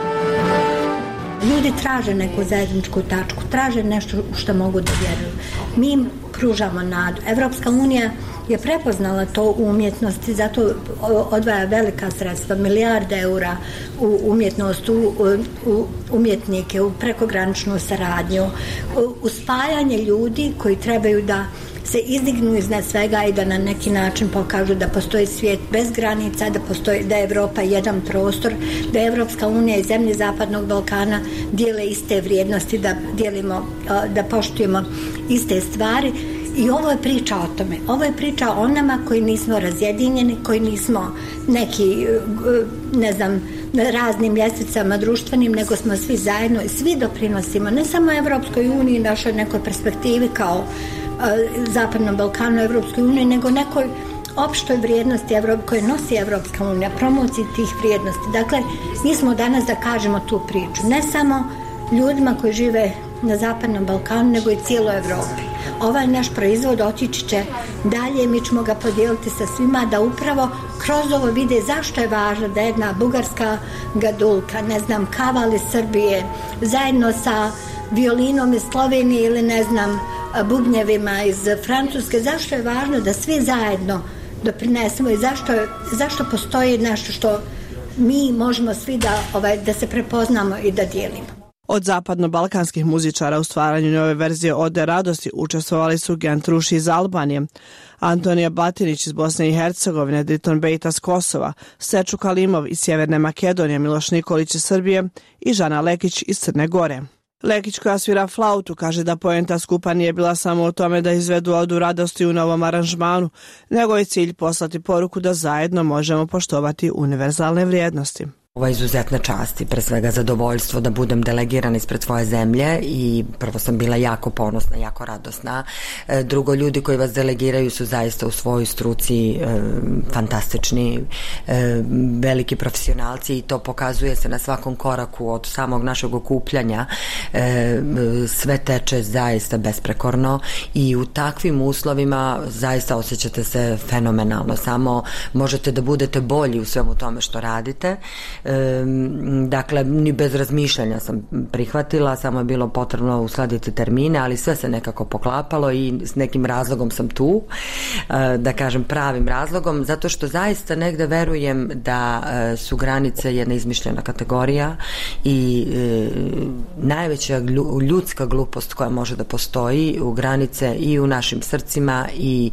Ljudi traže neku zajedničku tačku, traže nešto što mogu da vjeruju. Mi im pružamo nadu. Evropska unija je prepoznala to u umjetnosti, zato odvaja velika sredstva, milijarde eura u umjetnost, u umjetnike, u prekograničnu saradnju, u spajanje ljudi koji trebaju da se izdignu iznad svega i da na neki način pokažu da postoji svijet bez granica, da je Evropa jedan prostor, da je Evropska unija i zemlje Zapadnog Balkana dijele iste vrijednosti, da poštujemo iste stvari I ovo je priča o tome. Ovo je priča o nama koji nismo razjedinjeni, koji nismo neki, ne znam, na raznim ljestvicama društvenim, nego smo svi zajedno i svi doprinosimo, ne samo Evropskoj uniji, našoj nekoj perspektivi kao Zapadnom Balkanu, Evropskoj uniji, nego nekoj opštoj vrijednosti koje nosi Evropska unija, promociji tih vrijednosti. Dakle, mi smo danas da kažemo tu priču, ne samo ljudima koji žive na Zapadnom Balkanu, nego i cijeloj Evropi. Ovaj naš proizvod otići će dalje, mi ćemo ga podijeliti sa svima, da upravo kroz ovo vide zašto je važno da jedna bugarska gadulka, ne znam, kaval iz Srbije, zajedno sa violinom iz Slovenije ili ne znam, bubnjevima iz Francuske, zašto je važno da svi zajedno doprinesemo i zašto postoji nešto što mi možemo svi da se prepoznamo i da dijelimo. Od zapadno-balkanskih muzičara u stvaranju nove verzije Ode radosti učestvovali su Gentruši iz Albanije, Antonija Batinić iz Bosne i Hercegovine, Driton Bejta s Kosova, Seču Kalimov iz Sjeverne Makedonije, Miloš Nikolić iz Srbije i Žana Lekić iz Crne Gore. Lekić, koja svira flautu, kaže da poenta skupa nije bila samo u tome da izvedu Odu radosti u novom aranžmanu, nego je cilj poslati poruku da zajedno možemo poštovati univerzalne vrijednosti. Ovo je izuzetna čast i pre svega zadovoljstvo da budem delegirana ispred svoje zemlje i prvo sam bila jako ponosna, jako radosna. Drugo, ljudi koji vas delegiraju su zaista u svojoj struci fantastični, veliki profesionalci i to pokazuje se na svakom koraku od samog našeg okupljanja. Sve teče zaista besprekorno i u takvim uslovima zaista osjećate se fenomenalno. Samo možete da budete bolji u svemu tome što radite. Dakle, ni bez razmišljanja sam prihvatila, samo je bilo potrebno uskladiti termine, ali sve se nekako poklapalo i s nekim razlogom sam tu, da kažem pravim razlogom, zato što zaista negde verujem da su granice jedna izmišljena kategorija i najveća ljudska glupost koja može da postoji u granice i u našim srcima i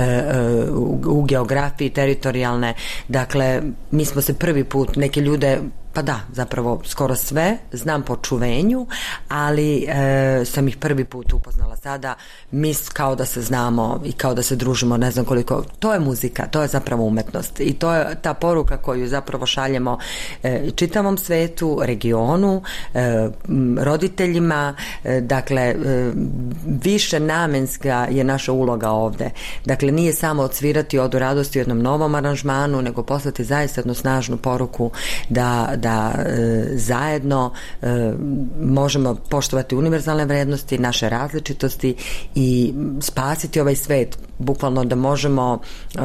u geografiji teritorijalne. Dakle, mi smo se prvi put, neke ljude, pa da, zapravo skoro sve znam po čuvenju, ali sam ih prvi put upoznala sada, mi kao da se znamo i kao da se družimo, ne znam koliko, to je muzika, to je zapravo umetnost i to je ta poruka koju zapravo šaljemo čitavom svetu, regionu, roditeljima, dakle više namenska je naša uloga ovde. Dakle, nije samo odsvirati Odu radosti u jednom novom aranžmanu, nego poslati zaista jednu snažnu poruku da zajedno možemo poštovati univerzalne vrednosti, naše različitosti i spasiti ovaj svet, bukvalno da možemo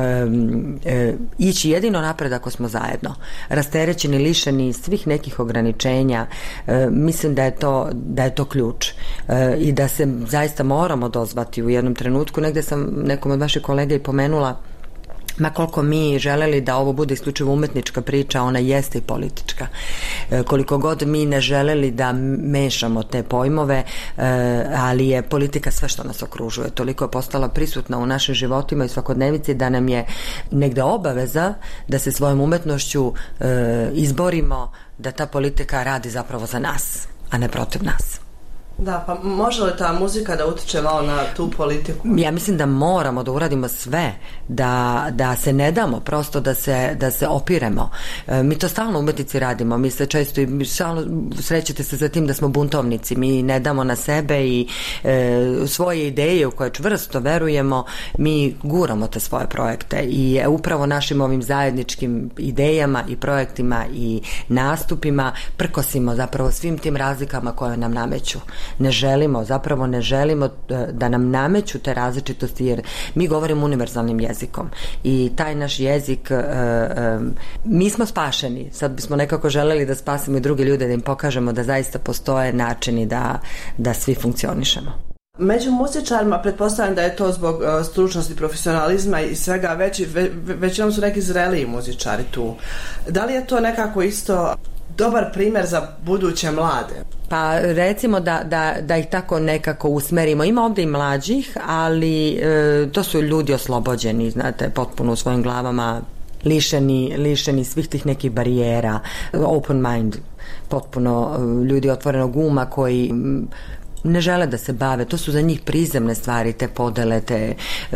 ići jedino napred ako smo zajedno, rasterećeni, lišeni svih nekih ograničenja. Mislim da je to ključ i da se zaista moramo dozvati u jednom trenutku. Negde sam nekom od vaših kolega i pomenula, ma koliko mi želeli da ovo bude isključivo umetnička priča, ona jeste i politička. Koliko god mi ne želeli da mešamo te pojmove, ali je politika sve što nas okružuje. Toliko je postala prisutna u našim životima i svakodnevici da nam je negde obaveza da se svojom umetnošću izborimo da ta politika radi zapravo za nas, a ne protiv nas. Da, pa može li ta muzika da utiče malo na tu politiku? Ja mislim da moramo da uradimo sve, da se ne damo, prosto da se opiremo. Mi to stalno u umetnici radimo, mi se često i stalno srećete se za tim da smo buntovnici, mi ne damo na sebe i svoje ideje u koje čvrsto verujemo, mi guramo te svoje projekte i upravo našim ovim zajedničkim idejama i projektima i nastupima prkosimo zapravo svim tim razlikama koje nam nameću. Ne želimo da nam nameću te različitosti, jer mi govorimo univerzalnim jezikom i taj naš jezik, mi smo spašeni, sad bismo nekako želeli da spasimo i druge ljude, da im pokažemo da zaista postoje načini da svi funkcionišemo. Među muzičarima pretpostavljam da je to zbog stručnosti, profesionalizma i svega, većinom su neki zreliji muzičari tu. Da li je to nekako isto dobar primjer za buduće mlade? Pa recimo da ih tako nekako usmerimo. Ima ovdje i mlađih, ali to su ljudi oslobođeni, znate, potpuno u svojim glavama, lišeni svih tih nekih barijera, open mind, potpuno ljudi otvorenog uma koji ne žele da se bave, to su za njih prizemne stvari, te podele, te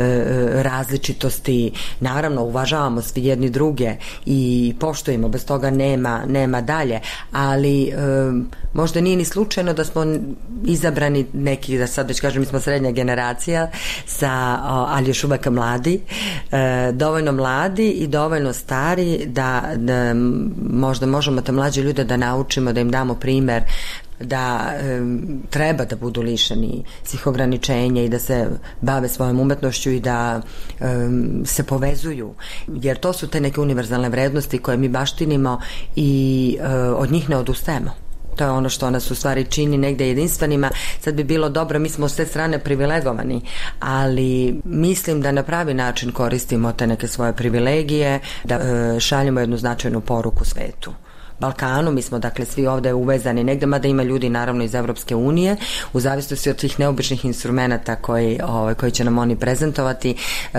različitosti. Naravno, uvažavamo svi jedni druge i poštujemo, bez toga nema dalje, ali možda nije ni slučajno da smo izabrani neki, da sad već kažem, mi smo srednja generacija, ali još uvek mladi, dovoljno mladi i dovoljno stari da možda možemo te mlađe ljude da naučimo, da im damo primer da treba da budu lišeni svih ograničenja i da se bave svojom umetnošću i da se povezuju, jer to su te neke univerzalne vrednosti koje mi baštinimo i od njih ne odustajemo. To je ono što nas u stvari čini negde jedinstvenima. Sad bi bilo dobro, mi smo s te strane privilegovani, ali mislim da na pravi način koristimo te neke svoje privilegije, da šaljemo jednu značajnu poruku svetu. Balkanu, mi smo dakle svi ovde uvezani negde, mada ima ljudi naravno iz Evropske unije, u zavisnosti od tih neobičnih instrumenta koji će nam oni prezentovati.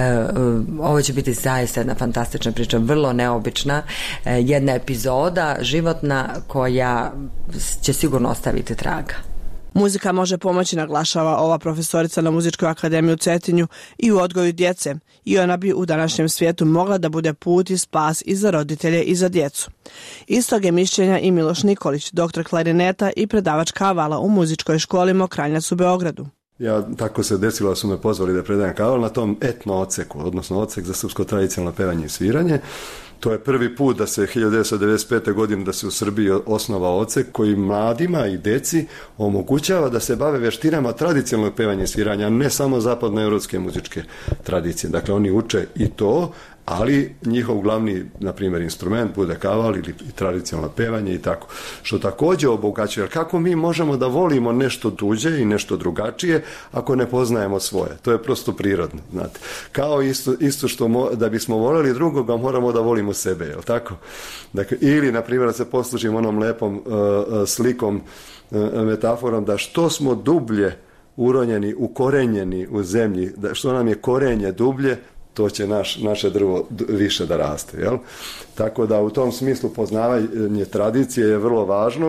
Ovo će biti zaista jedna fantastična priča, vrlo neobična, jedna epizoda životna koja će sigurno ostaviti traga. Muzika može pomoći, naglašava ova profesorica na Muzičkoj akademiji u Cetinju, i u odgoju djece, i ona bi u današnjem svijetu mogla da bude put i spas i za roditelje i za djecu. Istog je mišljenja i Miloš Nikolić, doktor klarineta i predavač kavala u Muzičkoj školi Mokranjac u Beogradu. Tako se desilo da su me pozvali da predajem kaval na tom etno odseku, odnosno odsek za srpsko tradicionalno pevanje i sviranje. To je prvi put da se 1995. godine da se u Srbiji osnovao odsek koji mladima i deci omogućava da se bave veštinama tradicionalnog pevanja i sviranja, a ne samo zapadnoevropske muzičke tradicije. Dakle, oni uče i to, ali njihov glavni, na primjer, instrument bude kaval ili tradicionalno pevanje i tako. Što također obogaćuje, jer kako mi možemo da volimo nešto tuđe i nešto drugačije ako ne poznajemo svoje? To je prosto prirodno, znate. Kao isto što da bismo voljeli drugoga, moramo da volimo sebe, je li tako? Dakle, ili, na primjer, da se poslužimo onom lepom slikom, metaforom, da što smo dublje uronjeni, ukorenjeni u zemlji, da što nam je korenje dublje, to će naše drvo više da raste. Jel? Tako da u tom smislu poznavanje tradicije je vrlo važno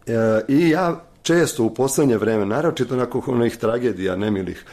i ja često u posljednje vreme, naročito nakon onih tragedija nemilih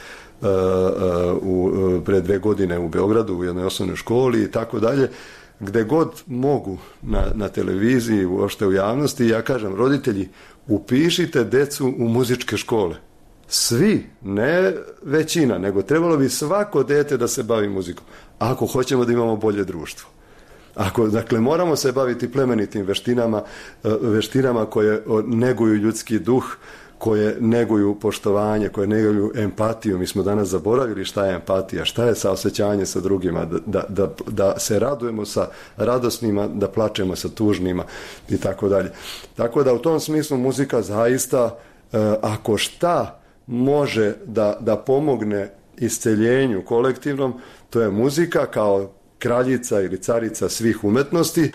pre 2 godine u Beogradu u jednoj osnovnoj školi i tako dalje, gde god mogu na televiziji, uopšte u javnosti, ja kažem, roditelji, upišite decu u muzičke škole. Svi, ne većina, nego trebalo bi svako dete da se bavi muzikom, ako hoćemo da imamo bolje društvo. Dakle, moramo se baviti plemenitim veštinama koje neguju ljudski duh, koje neguju poštovanje, koje neguju empatiju. Mi smo danas zaboravili šta je empatija, šta je saosećanje sa drugima, da se radujemo sa radosnima, da plačemo sa tužnima i tako dalje. Tako da u tom smislu muzika zaista, ako šta može da pomogne isceljenju kolektivnom, to je muzika kao kraljica ili carica svih umetnosti.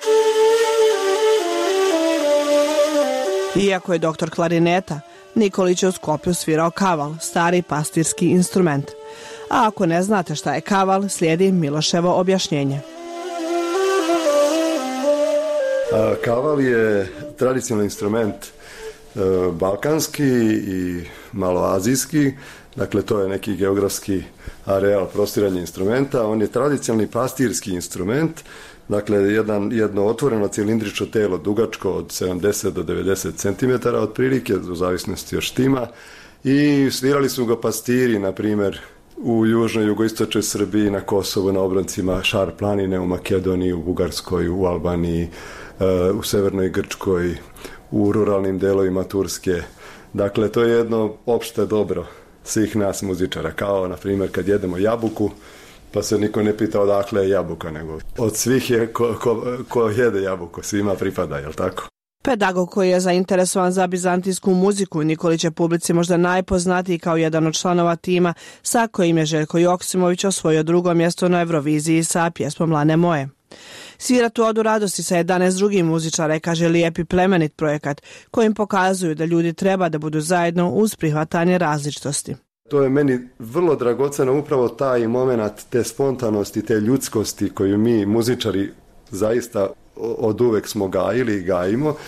Iako je doktor klarineta, Nikolić je u Skoplju svirao kaval, stari pastirski instrument. A ako ne znate šta je kaval, slijedi Miloševo objašnjenje. Kaval je tradicionalni instrument balkanski i maloazijski, dakle to je neki geografski areal prostiranja instrumenta. On je tradicionalni pastirski instrument, dakle jedno otvoreno cilindrično telo dugačko od 70 do 90 cm otprilike, u zavisnosti od štima, i svirali su ga pastiri, na primjer, u južnoj, jugoistočnoj Srbiji, na Kosovu, na obroncima Šar planine, u Makedoniji, u Bugarskoj, u Albaniji, u severnoj Grčkoj, u ruralnim delovima Turske. Dakle, to je jedno opšte dobro svih nas muzičara, kao, na primjer, kad jedemo jabuku, pa se niko ne pita odakle je jabuka, nego od svih je ko jede jabuku, svima pripada, jel tako? Pedagog koji je zainteresovan za bizantijsku muziku, Nikolić je publici možda najpoznatiji kao jedan od članova tima sa kojim je Željko Joksimović osvojio 2. mjesto na Euroviziji sa pjesmom Lane moje. Svira tu odu radosti sa 11 drugih muzičara, kaže lijepi plemenit projekat kojim pokazuju da ljudi treba da budu zajedno uz prihvatanje različitosti. To je meni vrlo dragoceno, upravo taj moment te spontanosti, te ljudskosti koju mi muzičari zaista od uvek smo gajili i gajimo,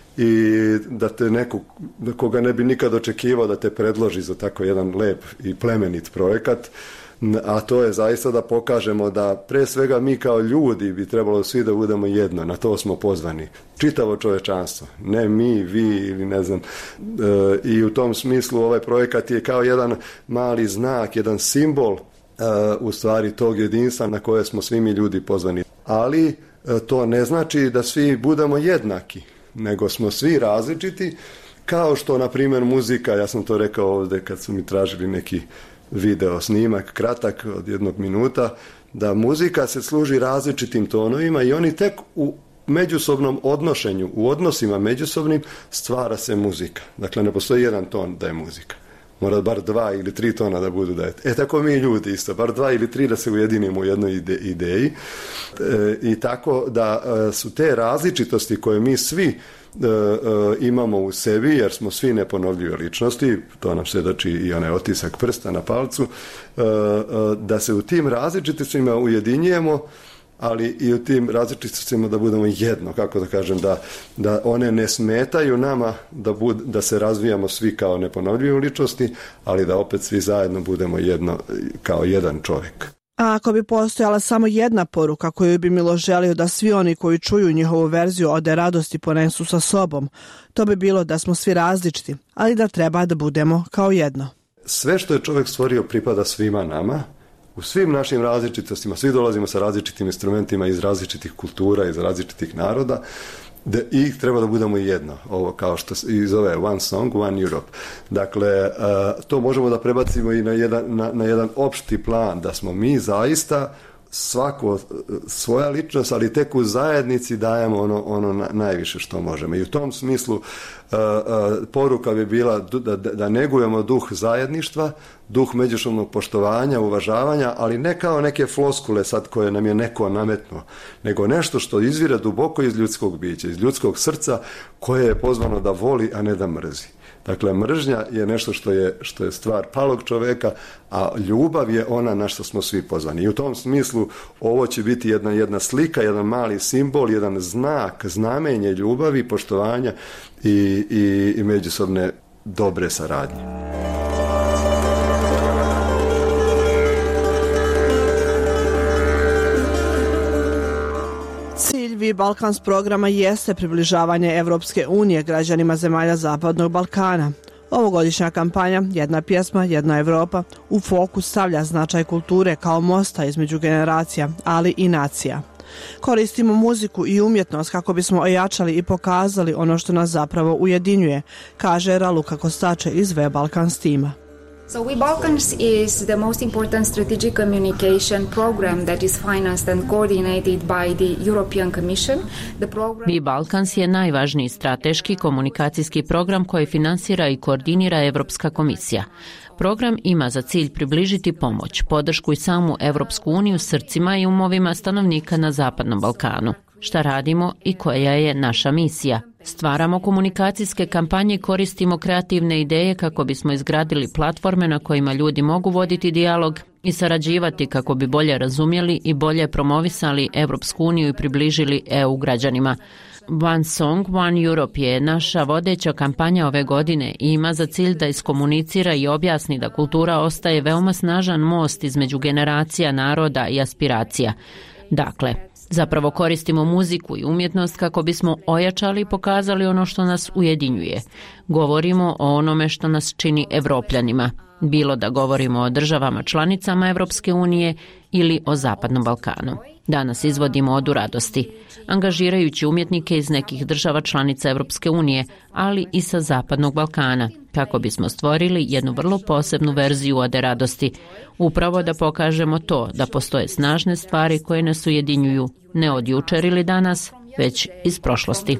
i da te neko, koga ne bi nikad očekivao da te predloži za tako jedan lep i plemenit projekat, a to je zaista da pokažemo da pre svega mi kao ljudi bi trebalo svi da budemo jedno, na to smo pozvani. Čitavo čovečanstvo, ne mi, vi ili ne znam. I u tom smislu ovaj projekat je kao jedan mali znak, jedan simbol u stvari tog jedinstva na koje smo svi mi ljudi pozvani. Ali to ne znači da svi budemo jednaki, nego smo svi različiti, kao što, na primjer, muzika, ja sam to rekao ovdje kad su mi tražili neki video snimak, kratak od 1 minuta, da muzika se služi različitim tonovima i oni tek u međusobnom odnošenju, u odnosima međusobnim stvara se muzika. Dakle, ne postoji jedan ton da je muzika. Mora bar 2 ili 3 tona da budu da je. Tako mi ljudi isto, bar 2 ili 3 da se ujedinimo u jednoj ideji. I tako da su te različitosti koje mi svi imamo u sebi, jer smo svi neponovljive ličnosti, to nam svjedoči i onaj otisak prsta na palcu, da se u tim različitostima ujedinjujemo, ali i u tim različitostima da budemo jedno, kako da kažem, da one ne smetaju nama da se razvijamo svi kao neponovljive ličnosti, ali da opet svi zajedno budemo jedno, kao jedan čovjek. A ako bi postojala samo jedna poruka koju bi Milo želio da svi oni koji čuju njihovu verziju Ode radosti ponesu sa sobom, to bi bilo da smo svi različiti, ali da treba da budemo kao jedno. Sve što je čovjek stvorio pripada svima nama, u svim našim različitostima, svi dolazimo sa različitim instrumentima iz različitih kultura, iz različitih naroda, i treba da budemo jedno, ovo kao što i zove One Song, One Europe. Dakle, to možemo da prebacimo i na jedan opšti plan, da smo mi zaista svako svoja ličnost, ali tek u zajednici dajemo ono najviše što možemo. I u tom smislu poruka bi bila da negujemo duh zajedništva, duh međusobnog poštovanja, uvažavanja, ali ne kao neke floskule sad koje nam je neko nametnuo, nego nešto što izvire duboko iz ljudskog bića, iz ljudskog srca, koje je pozvano da voli, a ne da mrzi. Dakle, mržnja je nešto što je stvar palog čoveka, a ljubav je ona na što smo svi pozvani. I u tom smislu ovo će biti jedna slika, jedan mali simbol, jedan znak, znamenje ljubavi, poštovanja i međusobne dobre saradnje. Cilj Balkans programa jeste približavanje Evropske unije građanima zemalja Zapadnog Balkana. Ovogodišnja kampanja Jedna pjesma, jedna Evropa u fokus stavlja značaj kulture kao mosta između generacija, ali i nacija. Koristimo muziku i umjetnost kako bismo ojačali i pokazali ono što nas zapravo ujedinjuje, kaže Raluka Kostače iz We Balkans tima. So We Balkans is the most important strategic communication program that is financed and coordinated by the European Commission. We Balkans je najvažniji strateški komunikacijski program koji finansira i koordinira Evropska komisija. Program ima za cilj približiti pomoć, podršku i samu Evropsku uniju srcima i umovima stanovnika na Zapadnom Balkanu. Šta radimo i koja je naša misija? Stvaramo komunikacijske kampanje i koristimo kreativne ideje kako bismo izgradili platforme na kojima ljudi mogu voditi dijalog i sarađivati kako bi bolje razumjeli i bolje promovisali Evropsku uniju i približili EU građanima. One Song, One Europe je naša vodeća kampanja ove godine i ima za cilj da iskomunicira i objasni da kultura ostaje veoma snažan most između generacija, naroda i aspiracija. Dakle, zapravo koristimo muziku i umjetnost kako bismo ojačali i pokazali ono što nas ujedinjuje. Govorimo o onome što nas čini Evropljanima, bilo da govorimo o državama članicama Evropske unije ili o Zapadnom Balkanu. Danas izvodimo Odu radosti, angažirajući umjetnike iz nekih država članica Evropske unije, ali i sa Zapadnog Balkana, kako bismo stvorili jednu vrlo posebnu verziju Ode radosti, upravo da pokažemo to da postoje snažne stvari koje nas ujedinjuju, ne od jučer ili danas, već iz prošlosti.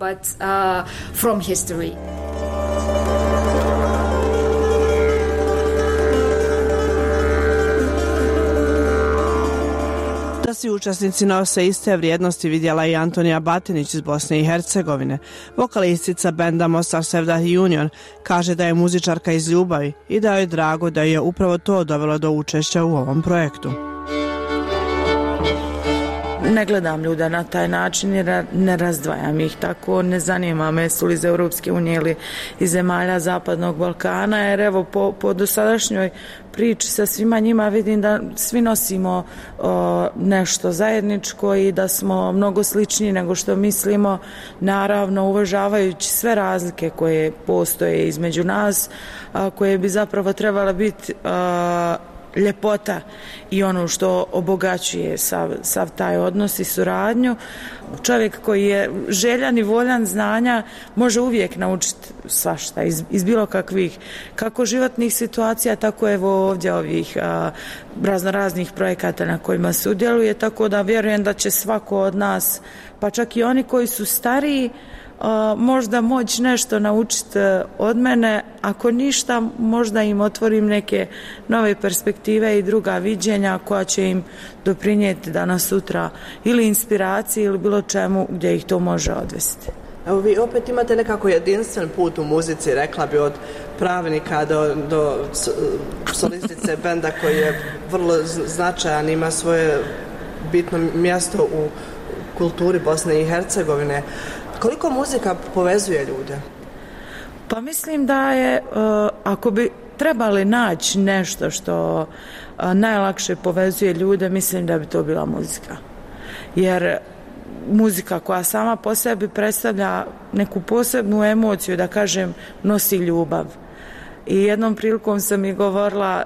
Da si učesnici nose iste vrijednosti vidjela i Antonija Batinić iz Bosne i Hercegovine. Vokalistica benda Mostar Sevdah Union kaže da je muzičarka iz ljubavi i da je drago da je upravo to dovelo do učešća u ovom projektu. Ne gledam ljude na taj način jer ne razdvajam ih tako, ne zanima me su li iz Europske unije ili iz zemalja Zapadnog Balkana, jer evo po dosadašnjoj priči sa svima njima vidim da svi nosimo nešto zajedničko i da smo mnogo sličniji nego što mislimo, naravno uvažavajući sve razlike koje postoje između nas, koje bi zapravo trebala biti ljepota i ono što obogaćuje sav taj odnos i suradnju. Čovjek koji je željan i voljan znanja može uvijek naučiti svašta iz bilo kakvih, kako životnih situacija, tako evo ovdje ovih raznoraznih projekata na kojima sudjeluje, tako da vjerujem da će svako od nas, pa čak i oni koji su stariji, možda moći nešto naučiti od mene, ako ništa možda im otvorim neke nove perspektive i druga viđenja koja će im doprinijeti danas sutra ili inspiraciji ili bilo čemu gdje ih to može odvesti. Evo vi opet imate nekako jedinstven put u muzici, rekla bi od pravnika do solistice benda koji je vrlo značajan, ima svoje bitno mjesto u kulturi Bosne i Hercegovine. Koliko muzika povezuje ljude? Pa mislim da je, ako bi trebali naći nešto što najlakše povezuje ljude, mislim da bi to bila muzika. Jer muzika koja sama po sebi predstavlja neku posebnu emociju, da kažem, nosi ljubav. I jednom prilikom sam mi govorila,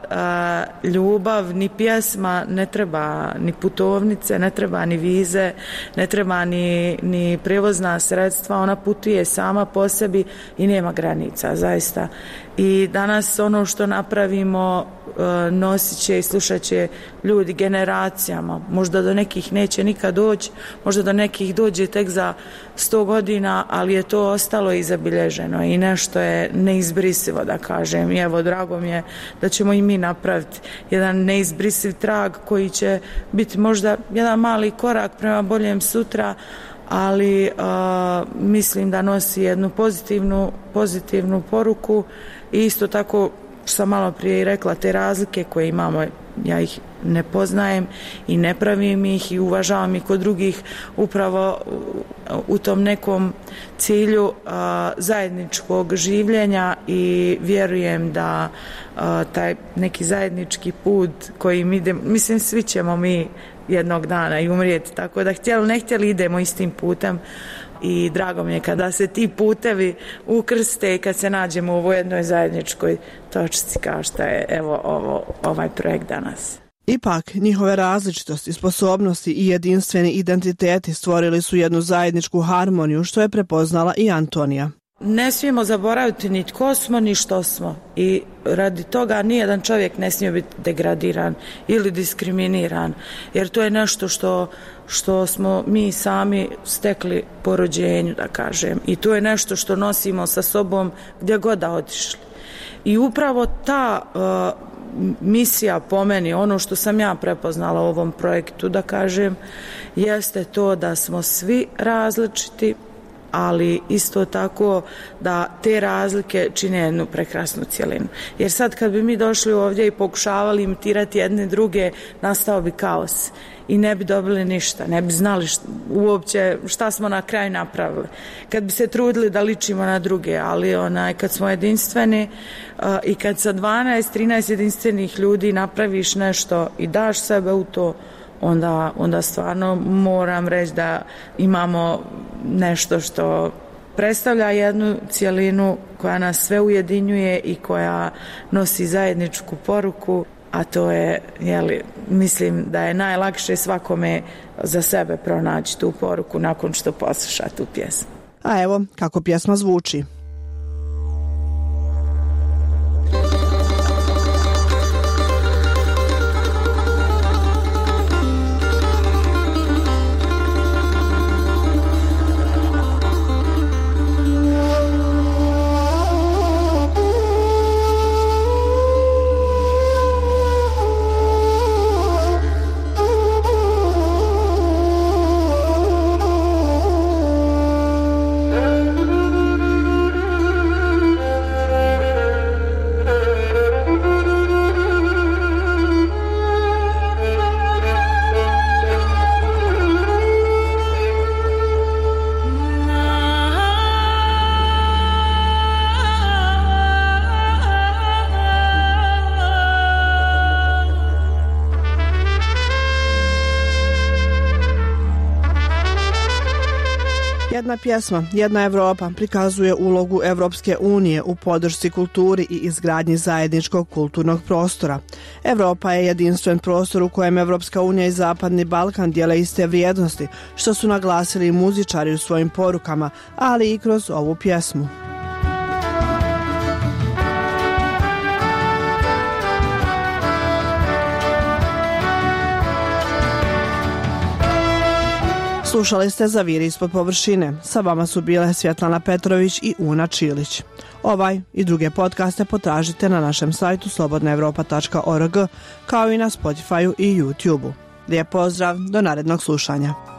ljubav, ni pjesma, ne treba ni putovnice, ne treba ni vize, ne treba ni prevozna sredstva, ona putuje sama po sebi i nema granica, zaista. I danas ono što napravimo nosit će i slušat će ljudi generacijama, možda do nekih neće nikad doći, možda do nekih dođe tek za 100 godina, ali je to ostalo i zabilježeno i nešto je neizbrisivo, da kažem. I evo, drago mi je da ćemo i mi napraviti jedan neizbrisiv trag koji će biti možda jedan mali korak prema boljem sutra, ali mislim da nosi jednu pozitivnu poruku i isto tako što sam malo prije i rekla, te razlike koje imamo, ja ih ne poznajem i ne pravim ih i uvažavam ih kod drugih upravo u tom nekom cilju zajedničkog življenja i vjerujem da taj neki zajednički put kojim idemo, mislim svi ćemo mi jednog dana i umrijeti, tako da htjeli ne htjeli idemo istim putem i drago mi je kada se ti putevi ukrste i kad se nađemo u ovoj jednoj zajedničkoj točci kao što je evo ovaj projekt danas. Ipak, njihove različitosti, sposobnosti i jedinstveni identiteti stvorili su jednu zajedničku harmoniju, što je prepoznala i Antonija. Ne smijemo zaboraviti ni tko smo, ni što smo. I radi toga nijedan čovjek ne smije biti degradiran ili diskriminiran, jer to je nešto što smo mi sami stekli po rođenju, da kažem. I to je nešto što nosimo sa sobom gdje god da otišli. I upravo ta misija po meni, ono što sam ja prepoznala u ovom projektu, da kažem, jeste to da smo svi različiti, ali isto tako da te razlike čine jednu prekrasnu cjelinu. Jer sad kad bi mi došli ovdje i pokušavali imitirati jedne druge, nastao bi kaos i ne bi dobili ništa, ne bi znali uopće šta smo na kraju napravili. Kad bi se trudili da ličimo na druge, ali kad smo jedinstveni i kad sa 12-13 jedinstvenih ljudi napraviš nešto i daš sebe u to, onda stvarno moram reći da imamo nešto što predstavlja jednu cjelinu koja nas sve ujedinjuje i koja nosi zajedničku poruku, a to je, mislim da je najlakše svakome za sebe pronaći tu poruku nakon što posluša tu pjesmu. A evo kako pjesma zvuči. Jedna pjesma, jedna Evropa prikazuje ulogu Evropske unije u podršci kulturi i izgradnji zajedničkog kulturnog prostora. Evropa je jedinstven prostor u kojem Evropska unija i Zapadni Balkan dijele iste vrijednosti, što su naglasili i muzičari u svojim porukama, ali i kroz ovu pjesmu. Slušali ste Zaviri ispod površine. Sa vama su bile Svjetlana Petrović i Una Čilić. Ovaj i druge podcaste potražite na našem sajtu slobodnaevropa.org, kao i na Spotifyu i YouTubeu. Lijep pozdrav, do narednog slušanja.